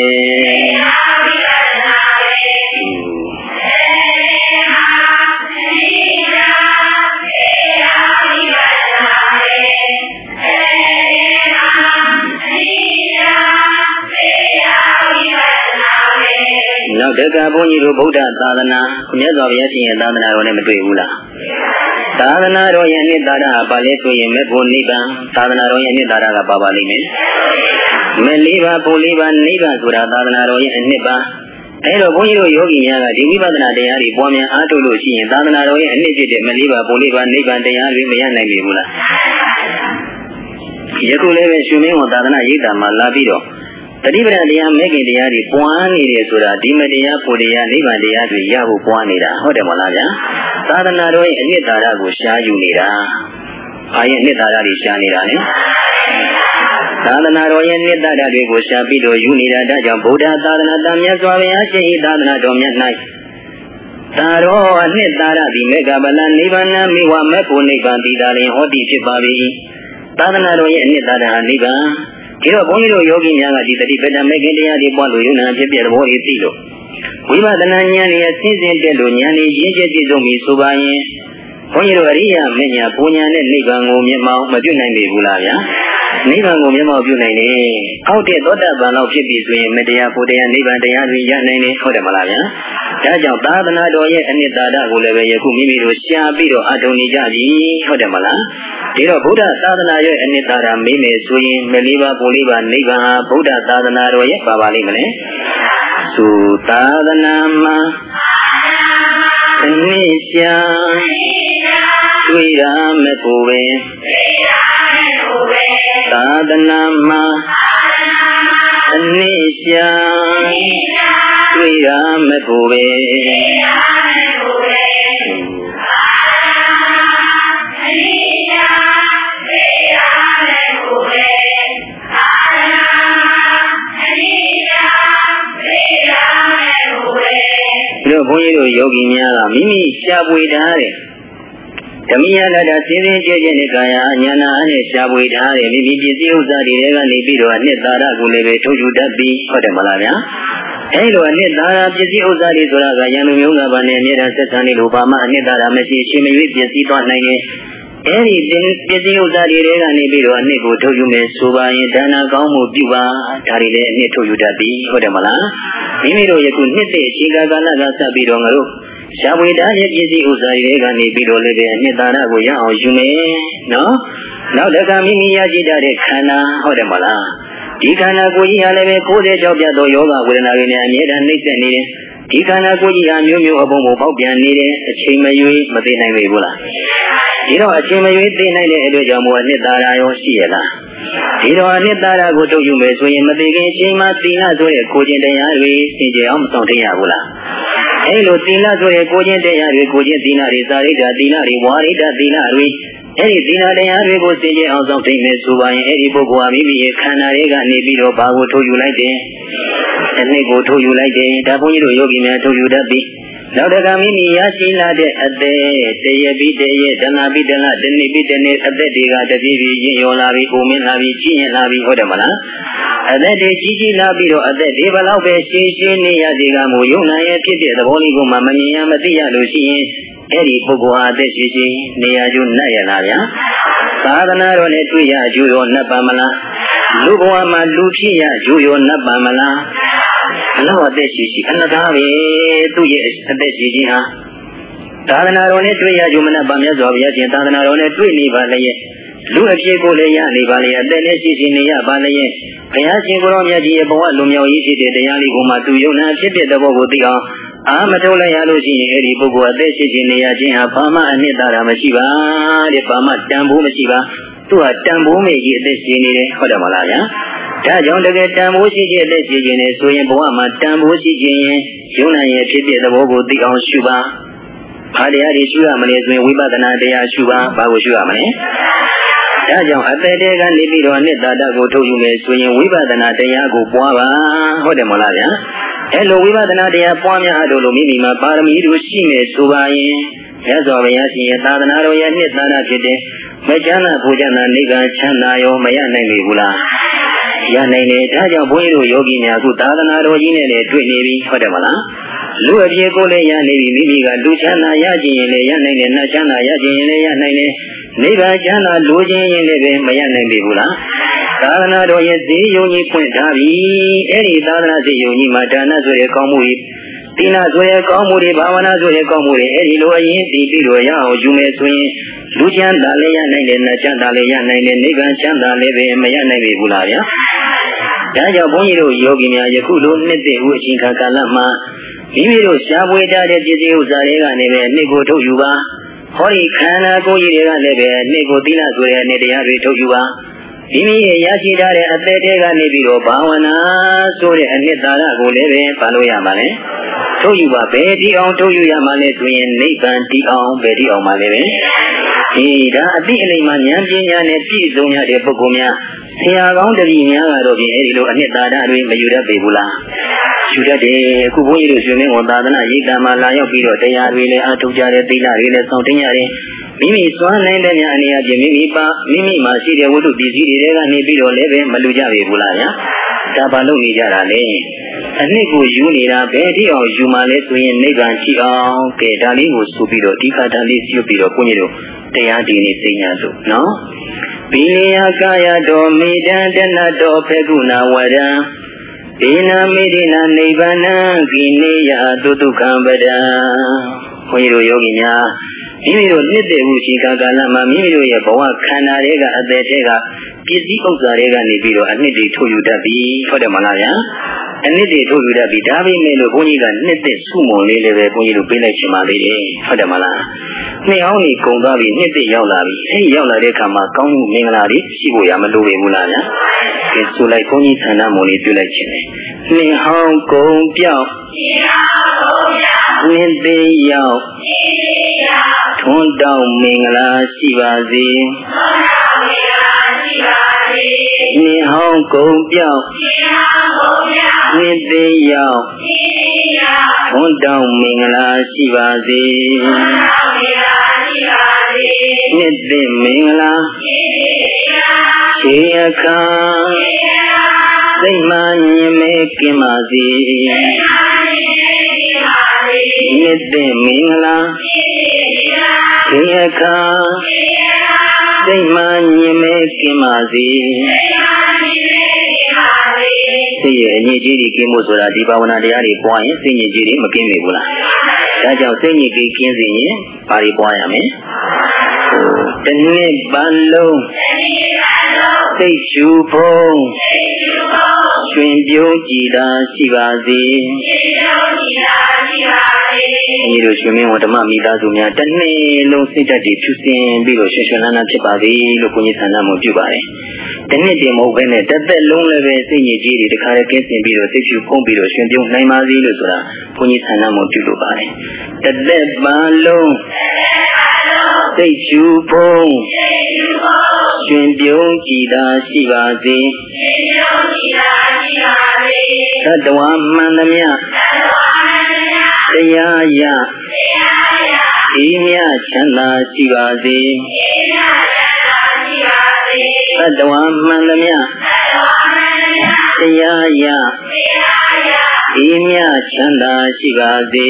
နောက်တက္ကဘုန်းကြီးတို့ဗုဒ္ဓသာသနာမြတ်စွာဘုရားရှင်ရဲ့သာသနာတော်နဲ့မတွေ့ဘူးလားသာသနာတော်ရဲ့အနှစ်သာရပါလဲဆိုရင်မေဖို့နိဗ္ဗာန်သာသနာတော်ရဲ့အနှစ်သာရကပါပါလိမ့်မယ်မေလေးပါဖို့လေးပါနိဗ္ဗာန်ဆိုတာသာသနာတော်ရဲ့အနှစ်ပါအဲတော့ဘုန်းကြီးတို့ယောဂီများကဒီဝိပဿနာတရားတွေပွားများအားထုတ်လို့ရှိရင်သာသနာတော်ရဲ့အနှစ်ဖြစ်တဲ့မေလေးပါဖို့လေးပါနိဗ္ဗာန်တရားတွေမရနိုင်ပြီဘူးလားယခုလည်းပဲရှင်မင်းဝန်သာသနာရိပ်သာမှာလာပြီးတော့တတိပဒတရားမဲခင်တရားတွေပွားနေတယ်ဆိုတာဒီမတရားဖို့တရားနိဗ္ဗာန်တရားတွေရဖို့ပွားနေတာဟုတ်တယ်မလားဗျာသာသနာတော်ရဲ့အနှစ်သာရကိုရှားယူနေတာအာရဲ့အနှစ်သာရတွေရှားနေတာလေသာသနာတော်ရဲ့အနှစ်သာရတွေကိုရှားပြီးတော့ယူနေတာဒါကြောင့်ဗုဒ္ဓသာသနာတမြတ်စွာဘုရားရှင်ဤသာသနာတော်မြတ်၌သာရောအနှစ်သာရသည်မေဃဗလနိဗ္ဗာန်မိဝမေဖို့နိဗ္ဗာန်တည်တာလင်ဟောတိဖြစ်ပါ၏သာသနာတော်ရဲ့အနှစ်သာရဟာနိဗ္ဗာန်ဒီတော့ဘုန်းကြီးတို့ယောဂီများကဒီတတိပဒမေခင်တရားတွေပွားလို့ယုံနာဖြစ်ပြတဲ့ဘောတွေသိလို့ဝိပဿနာဉာဏ်ရဲ့စဉ်စဉ်တက်လို့ဉာဏ်ကြီးရင်းကျက်ပြည့်စုံပြီဆိုပါရင်ဘုန်းကြီးတို့အရိယာမညာပူညာနဲ့နိဗ္ဗာန်ကိုမျက်မှောက်မပြုနိုင်ပြီဘူးလားဗျာနိဗ္ဗာန်ကိုမျက်မှောက်ပြုနိုင်တယ်အောက်တဲ့သောတာပန်လောက်ဖြစ်ပြီဆိုရင်မတရားဖို့တရားနိဗ္ဗာန်တရားတွေရနိုင်တယ်ဟုတ်တယ်မလားဗျာဒါကြောင့်သာသနာတော်ရဲ့အနှစ်သာရကိုလည်းပဲယခုမိမိတို့ရှားပြီးတော့အထုံနေကြပြီဟုတ်တယ်မလားဒီတော့ဗုဒ္ဓသာသနာရဲ့အနှစ်သာရမေးမယ်ဆိုရင်မလေးပါပုံလေးပါနိဗ္ဗာန်ဟာဗုဒ္ဓသာသနာတော်ရဲ့ပါပါလိမ့်မလဲသုသာသနာမှာအနှစ်ရှာတွေ့ရမယ်ကိုပဲသာသနာမှာအနှစ်ရှာတွေ့ရမယ်ကိုပဲတို့ဘုန်းကြီးတို့ယောဂီများကမိမိရှားပွေထားတဲ့ဓမ္မယလတ္တစင်းစင်းကြဲကြဲနဲ့ကာယအညာနာနဲ့ရှားပွေထားတဲ့မိမိပစ္စည်းဥစ္စာတွေကနေပြီးတော့အနှစ်သာရကိုလည်းပဲထုတ်ယူတတ်ပြီးဟုတ်တယ်မလားဗျာအဲလိုအနှစ်သာရပစ္စည်းဥစ္စာတွေဆိုတာကယန္တုမျိုးကဘာနဲ့အမြဲတမ်းဆက်ဆံနေလို့ဘာမှအနှစ်သာရမရှိရှင်မရွေးပစ္စည်းသွားနိုင်ရင်အဲဒီပစ္စည်းဥစ္စာတွေကနေပြီးတော့အနှစ်ကိုထုတ်ယူမယ်ဆိုပါရင်ဒါနာကောင်းမှုပြုပါဒါတွေလည်းအနှစ်ထုတ်ယူတတ်ပြီးဟုတ်တယ်မလားမိမိတို့ယခုနှစ်သိအချိန်ကာလကဆက်ပြီးတော့ငါတို့ရှားပွေထားတဲ့ပစ္စည်းဥစ္စာတွေကနေပြီးတော့လည်းပဲအနှစ်သာရကိုရအောင်ယူမယ်နော်နောက်တခါမိမိရရှိတဲ့ခန္ဓာဟုတ်တယ်မလားဒီခန္ဓာကိုယ်ကြီးဟာလည်းပဲကိုယ်တဲ့ကြောင့်ပြတ်သောယောဂဝေဒနာတွေနဲ့အမြဲတမ်းနှိမ့်ဆက်နေတယ်ဒီခန္ဓာကိုယ်ကြီးဟာမျိုးမျိုးအပုံပုံပေါက်ပြန်နေတယ်အချိန်မရွေးမသိနိုင်ဘူးလားဒီတော့အချိန်မရွေးသိနိုင်တဲ့အတွက်ကြောင့်မို့အနှစ်သာရရောရှိရလားဒီတော့အနှစ်သာရကိုထုတ်ယူမယ်ဆိုရင်မသိခင်အချိန်မှာသီလဆိုတဲ့ကိုယ်ကျင့်တရားတွေသင်ကြအောင်မဆောင်ထရဘူးလားအဲလိုသီလဆိုတဲ့ကိုယ်ကျင့်တရားတွေကိုယ်ကျင့်သီလတွေသာရိတ္တသီလတွေဝါရိတ္တသီလတွေအဲဒီသီလတရားတွေကိုသင်ကြအောင်ဆောင်သိမယ်ဆိုပါရင်အဲဒီပုဂ္ဂိုလ်ဟာမိမိရဲ့ခန္ဓာတွေကနေပြီးတော့ဘာကိုထုတ်ယူလိုက်တယ်အနှစ်ကိုထုတ်ယူလိုက်တယ်ဒါဘုန်းကြီးတို့ယောဂီများထုတ်ယူတတ်ပြီးနောက်တကမိမိရရှိလာတဲ့အသက်တရပိတရဓနာပိတလတဏိပိတနေအသက်တွေကတပြေးပြေးရင့်ရော်လာပြီးပုံမင်းလာပြီးကြီးရင်လာပြီးဟုတ်တယ်မလားအသက်တွေကြီးကြီးလာပြီးတော့အသက်တွေဘလောက်ပဲရှင်းရှင်းနေရစေကမို့ယုံနာရဲ့ဖြစ်တဲ့သဘောလေးကိုမှမမြင်ရမသိရလို့ရှိရင်အဲ့ဒီပုဂ္ဂိုလ်ဟာအသက်ရှိရှိနေရာကျိုးနှက်ရလားဗျာသာသနာတော်နဲ့တွေ့ရကျိုးရောနှက်ပါမလားလူဘဝမှာလူဖြစ်ရကျိုးရောနှက်ပါမလားဘလောက်အသက်ရှိရှိအနတ္တပဲသူ့ရဲ့အသက်ရှိခြင်းဟာသာသနာတော်နဲ့တွေ့ရကျိုးမနှက်ပါမြတ်စွာဘုရားရှင်သာသနာတော်နဲ့တွေ့နေပါလေလူအဖြစ်ကိုလည်းရနေပါလေအသက်နဲ့ရှိရှိနေရပါလေဘုရားရှင်ကိုရောမြတ်ကြီးရဲ့ဘဝလွန်မြောက်ရေးဖြစ်တဲ့တရားလေးကိုမှသူယုံနာဖြစ်တဲ့သဘောကိုသိအောင်အာမထုတ်လိုက်ရလို့ရှိရင်အဲ့ဒီပုဂ္ဂိုလ်အသက်ရှင်နေရခြင်းဟာဘာမှအနှစ်သာရမရှိပါတဲ့ဘာမှတန်ဖိုးမရှိပါသူဟာတန်ဖိုးမဲ့ကြီးအသက်ရှင်နေတယ်ဟုတ်တယ်မလားဗျာဒါကြောင့်တကယ်တန်ဖိုးရှိခြင်းအသက်ရှင်ခြင်းနဲ့ဆိုရင်ဘဝမှာတန်ဖိုးရှိခြင်းရင်ယုံနာရဲ့ဖြစ်ဖြစ်သဘောကိုသိအောင်ရှုပါဘာတရားတွေရှုရမလဲဆိုရင်ဝိပဿနာတရားရှုပါဘာကိုရှုရမလဲဒါကြောင့်အသက်တဲကနေပြီးတော့အနှစ်သာရကိုထုတ်ယူမယ်ဆိုရင်ဝိပဿနာတရားကိုပွားပါဟုတ်တယ်မလားဗျာအဲ့လိုဝိပဿနာတရားပွားများအပ်လို့မိမိမှာပါရမီတို့ရှိမယ်ဆိုပါရင်မြတ်စွာဘုရားရှင်ရဲ့သာသနာတော်ရဲ့နှစ်သာရဖြစ်တဲ့မချမ်းသာပူဇာနာနိဗ္ဗာန်ချမ်းသာရောမရနိုင်ပြီဘူးလားရနိုင်တယ်ဒါကြောင့်ဘုန်းကြီးတို့ယောဂီများအခုသာသနာတော်ကြီးနဲ့လည်းတွေ့နေပြီဟုတ်တယ်မလားလူအပြေကိုလည်းရနေပြီမိမိကလူချမ်းသာရခြင်းရင်လည်းရနိုင်တယ်နတ်ချမ်းသာရခြင်းရင်လည်းရနိုင်တယ်နိဗ္ဗာန်ချမ်းသာလိုခြင်းရင်လည်းပဲမရနိုင်ပြီဘူးလားသာသနာတော်ရဲ့ဈေးယုံကြီးဖွင့်ထားပြီအဲ့ဒီသာသနာဈေးယုံကြီးမှာဒါနဆိုတဲ့ကောင်းမှုတွေသီလဆိုတဲ့ကောင်းမှုတွေဘာဝနာဆိုတဲ့ကောင်းမှုတွေအဲ့ဒီလိုအရင်တည်ပြီးတော့ရအောင်ယူမယ်ဆိုရင်လူချမ်းသာလည်းရနိုင်တယ်နတ်ချမ်းသာလည်းရနိုင်တယ်နိဗ္ဗာန်ချမ်းသာလည်းပဲမရနိုင်ပြီဘူးလားဗျာဒါကြောင့်ဘုန်းကြီးတို့ယောဂီများယခုလိုနှစ်သိဦးအချိန်ခါကာလမှာမိမိတို့ရှားပွေကြတဲ့ပစ္စည်းဥစ္စာတွေကနေပဲနှစ်ကိုထုတ်ယူပါဟောဒီခန္ဓာကိုယ်ကြီးတွေကလည်းပဲနှစ်ကိုသီလဆိုတဲ့နှစ်တရားတွေထုတ်ယူပါမိမိရဲ့ရရှိထားတဲ့အသက်တွေကနေပြီးတော့ဘာဝနာဆိုတဲ့အနှစ်သာရကိုလည်းပဲပါလို့ရမှာလေထုတ်ယူပါဘယ်ဒီအောင်ထုတ်ယူရမှာလဲဆိုရင်နိဗ္ဗာန်ဒီအောင်ဘယ်ဒီအောင်မှာလဲပဲဒီဒါအတိအလိမ္မာဉာဏ်ပညာနဲ့ပြည့်စုံရတဲ့ပုဂ္ဂိုလ်များဆရာကောင်းတပည့်များကတော့ပြင်အဲဒီလိုအနှစ်သာရတွေမယူတတ်ပေဘူးလားယူတတ်တယ်အခုဘုန်းကြီးတို့ရှင်မင်းဝန်သာသနာရိပ်သာမှာလာရောက်ပြီးတော့တရားတွေလည်းအထုတ်ကြတယ်သီလတွေလည်းစောင့်တင်းရတယ်မိမိစွမ်းနိုင်တဲ့များအနေအချင်းမိမိပါမိမိမှာရှိတဲ့ဝတ္ထုပစ္စည်းတွေကနေပြီးတော့လည်းပဲမလူကြပေဘူးလားဗျာဒါဘာလို့နေကြတာလဲအနှစ်ကိုယူနေတာဘယ်တိအောင်ယူမှလဲဆိုရင်နိဗ္ဗာန်ရှိအောင်ကဲဒါလေးကိုဆိုပြီးတော့ဒီခါတလေးစီးပြီးတော့ဘုန်းကြီးတို့တရားဒီနေ့သိညာဆိုနော်ဘိနိယကာယတော်မိဒံတဏတော်ဖေကုဏဝရံဒေနာမိဒိနာနိဗ္ဗာနံကိနေယသုတုခံပဒံဘုန်းကြီးတို့ယောဂီများမိမိတို့နှစ်တဲ့မှုရှိကာကာလမှာမိမိတို့ရဲ့ဘဝခန္ဓာတွေကအသက်တွေကပစ္စည်းဥစ္စာတွေကနေပြီးတော့အနှစ်တွေထုတ်ယူတတ်ပြီဟုတ်တယ်မလားဗျာအနှစ်တွေထုတ်ယူတတ်ပြီဒါပေမဲ့လို့ဘုန်းကြီးကနှစ်သက်စုမုံလေးလည်းပဲဘုန်းကြီးတို့ပေးလိုက်ချင်ပါသေးတယ်ဟုတ်တယ်မလားနှစ်အောင်ကြီးကုန်သွားပြီနှစ်သက်ရောက်လာပြီအဲဒီရောက်လာတဲ့အခါမှာကောင်းမှုမင်္ဂလာတွေရှိဖို့ရမလိုပေဘူးလားဗျာဒီဆိုလိုက်ဘုန်းကြီးဌာနမုံလေးပြုလိုက်ခြင်းတယ်နှစ်ဟောင်းကုန်ပြောင်းနှစ်သက်ရောက်ထွန်းတောင်းမင်္ဂလာရှိပါစေနှစ်ဟောင်းကုန်ပြောင်းနှစ်သက်ရောက်ထွန်းတောင်းမင်္ဂလာရှိပါစေနှစ်သက်မင်္ဂလာခြေအခါစိတ်မှညင်မဲကင်းပါစေနှစ်သက်မင်္ဂလာခြေအခါစိတ်မှညင်မဲကင်းပါစေစိတ်ရဲ့အညစ်အကြေးတွေကင်းဖို့ဆိုတာဒီဘာဝနာတရားတွေပွားရင်စိတ်ညစ်ကြေးတွေမကင်းနေဘူးလားဒါကြောင့်စိတ်ညစ်ကြေးကင်းစေရင်ဘာတွေပွားရမလဲတနေ့ပတ်လုံးစိတ်ရှုဖို့ရွှင်ပြုံးကြည်သာရှိပါစေဒီလိုရှင်မင်းဝဓမ္မမိသားစုများတနေ့လုံးစိတ်ဓာတ်တွေဖြူစင်ပြီးတော့ရှင်ရှင်လန်းလန်းဖြစ်ပါစေလို့ဘုန်းကြီးဆန္ဒမှုပြုပါတယ်တနေ့တည်းမဟုတ်ဘဲနဲ့တစ်သက်လုံးလည်းပဲစိတ်ညစ်ကြေးတွေတခါတည်းကင်းစင်ပြီးတော့စိတ်ဖြူဖုံးပြီးတော့ရှင်ပြုံးနိုင်ပါစေလို့ဆိုတာဘုန်းကြီးဆန္ဒမှုပြုလို့ပါတယ်တစ်သက်ပါလုံးစိတ်ရှုဖို့ရှင်ပြုံးကြည်သာရှိပါစေသတ္တဝါမှန်သမျှတရားရဒီမြချမ်းသာရှိပါစေသတ္တဝါမှန်သမျှတရားရဒီမြချမ်းသာရှိပါစေ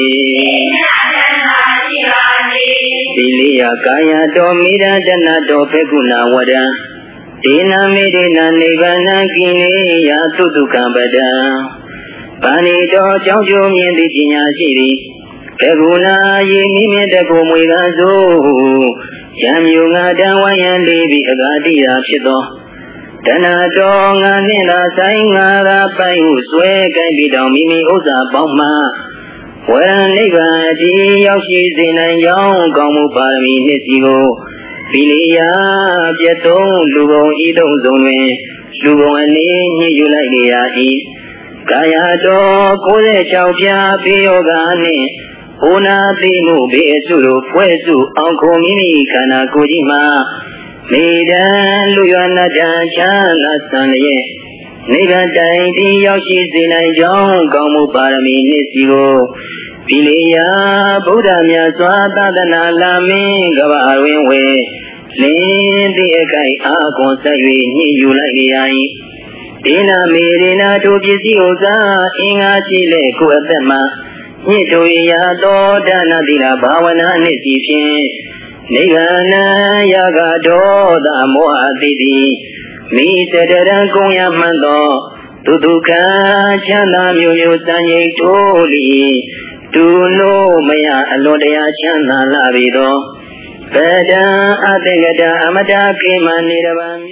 သီလိယကာယတော်မိဒံတဏတော်ဖေကုဏဝရံဒေနာမိဒိနာနိဗ္ဗာနံကိနေယသုတုခံပဒံဗာဏိတော်ကြောင့်ကျိုးမြင်သည့်ပညာရှိသည်ဘေကုဏယေမိမြတ်တကိုမွေကားစို့ယံမျိုးငါတံဝယံလေးပြီးအဂါတိရာဖြစ်သောတဏတော်ငါနှင့်သာဆိုင်ငါသာပိုင်ဟုဆွဲကိုင်းပြီးတောင်မိမိဥစ္စာပေါင်းမှဝရနိဗ္ဗာန်အထိရောက်ရှိစေနိုင်ကြောင်းကောင်းမှုပါရမီနှစ်စီကိုဗီလိယပြတ်သုံးလူဘုံဤသုံးစုံတွင်လူဘုံအနေညှိယူလိုက်လေရာ၏ကာယတော်ကိုယ်ရဲ့၆ပြားဘေးယောဂနှင့်ဟိုနာသိမှုဘေးအစုတို့ဖွဲ့စုအောင်ခုမိမိခန္ဓာကိုယ်ကြီးမှာမိဒံလူရဏတံချမ်းသာစံရဲ့နိဗ္ဗာန်တိုင်ပြီးရောက်ရှိစေနိုင်ကြောင်းကောင်းမှုပါရမီနှစ်စီကိုဗီလိယဗုဒ္ဓမြတ်စွာသာသနာလာမင်းကဘာတွင်ဝေလင်းသည့်အခိုက်အာကွန်ဆက်၍ညှိယူလိုက်ရ၏ဒေနာမေရေနာတို့ပစ္စည်းဥစ္စာအင်္ဂါရှိလေကိုယ်အသက်မှာညှိတို့ရာသောဒါနသီလဘာဝနာနှင့်စီဖြင့်နိဗ္ဗာန်ယာဂဒေါသမောဟတိတိမိတတရံကုန်ရမှန်သောဒုဒုက္ခချမ်းသာမျိုးမျိုးစံရိတ်တို့လီတူလို့မရအလွန်တရာချမ်းသာလာပြီသောဗဒံအတေကတအမတာကိမနိရဗံ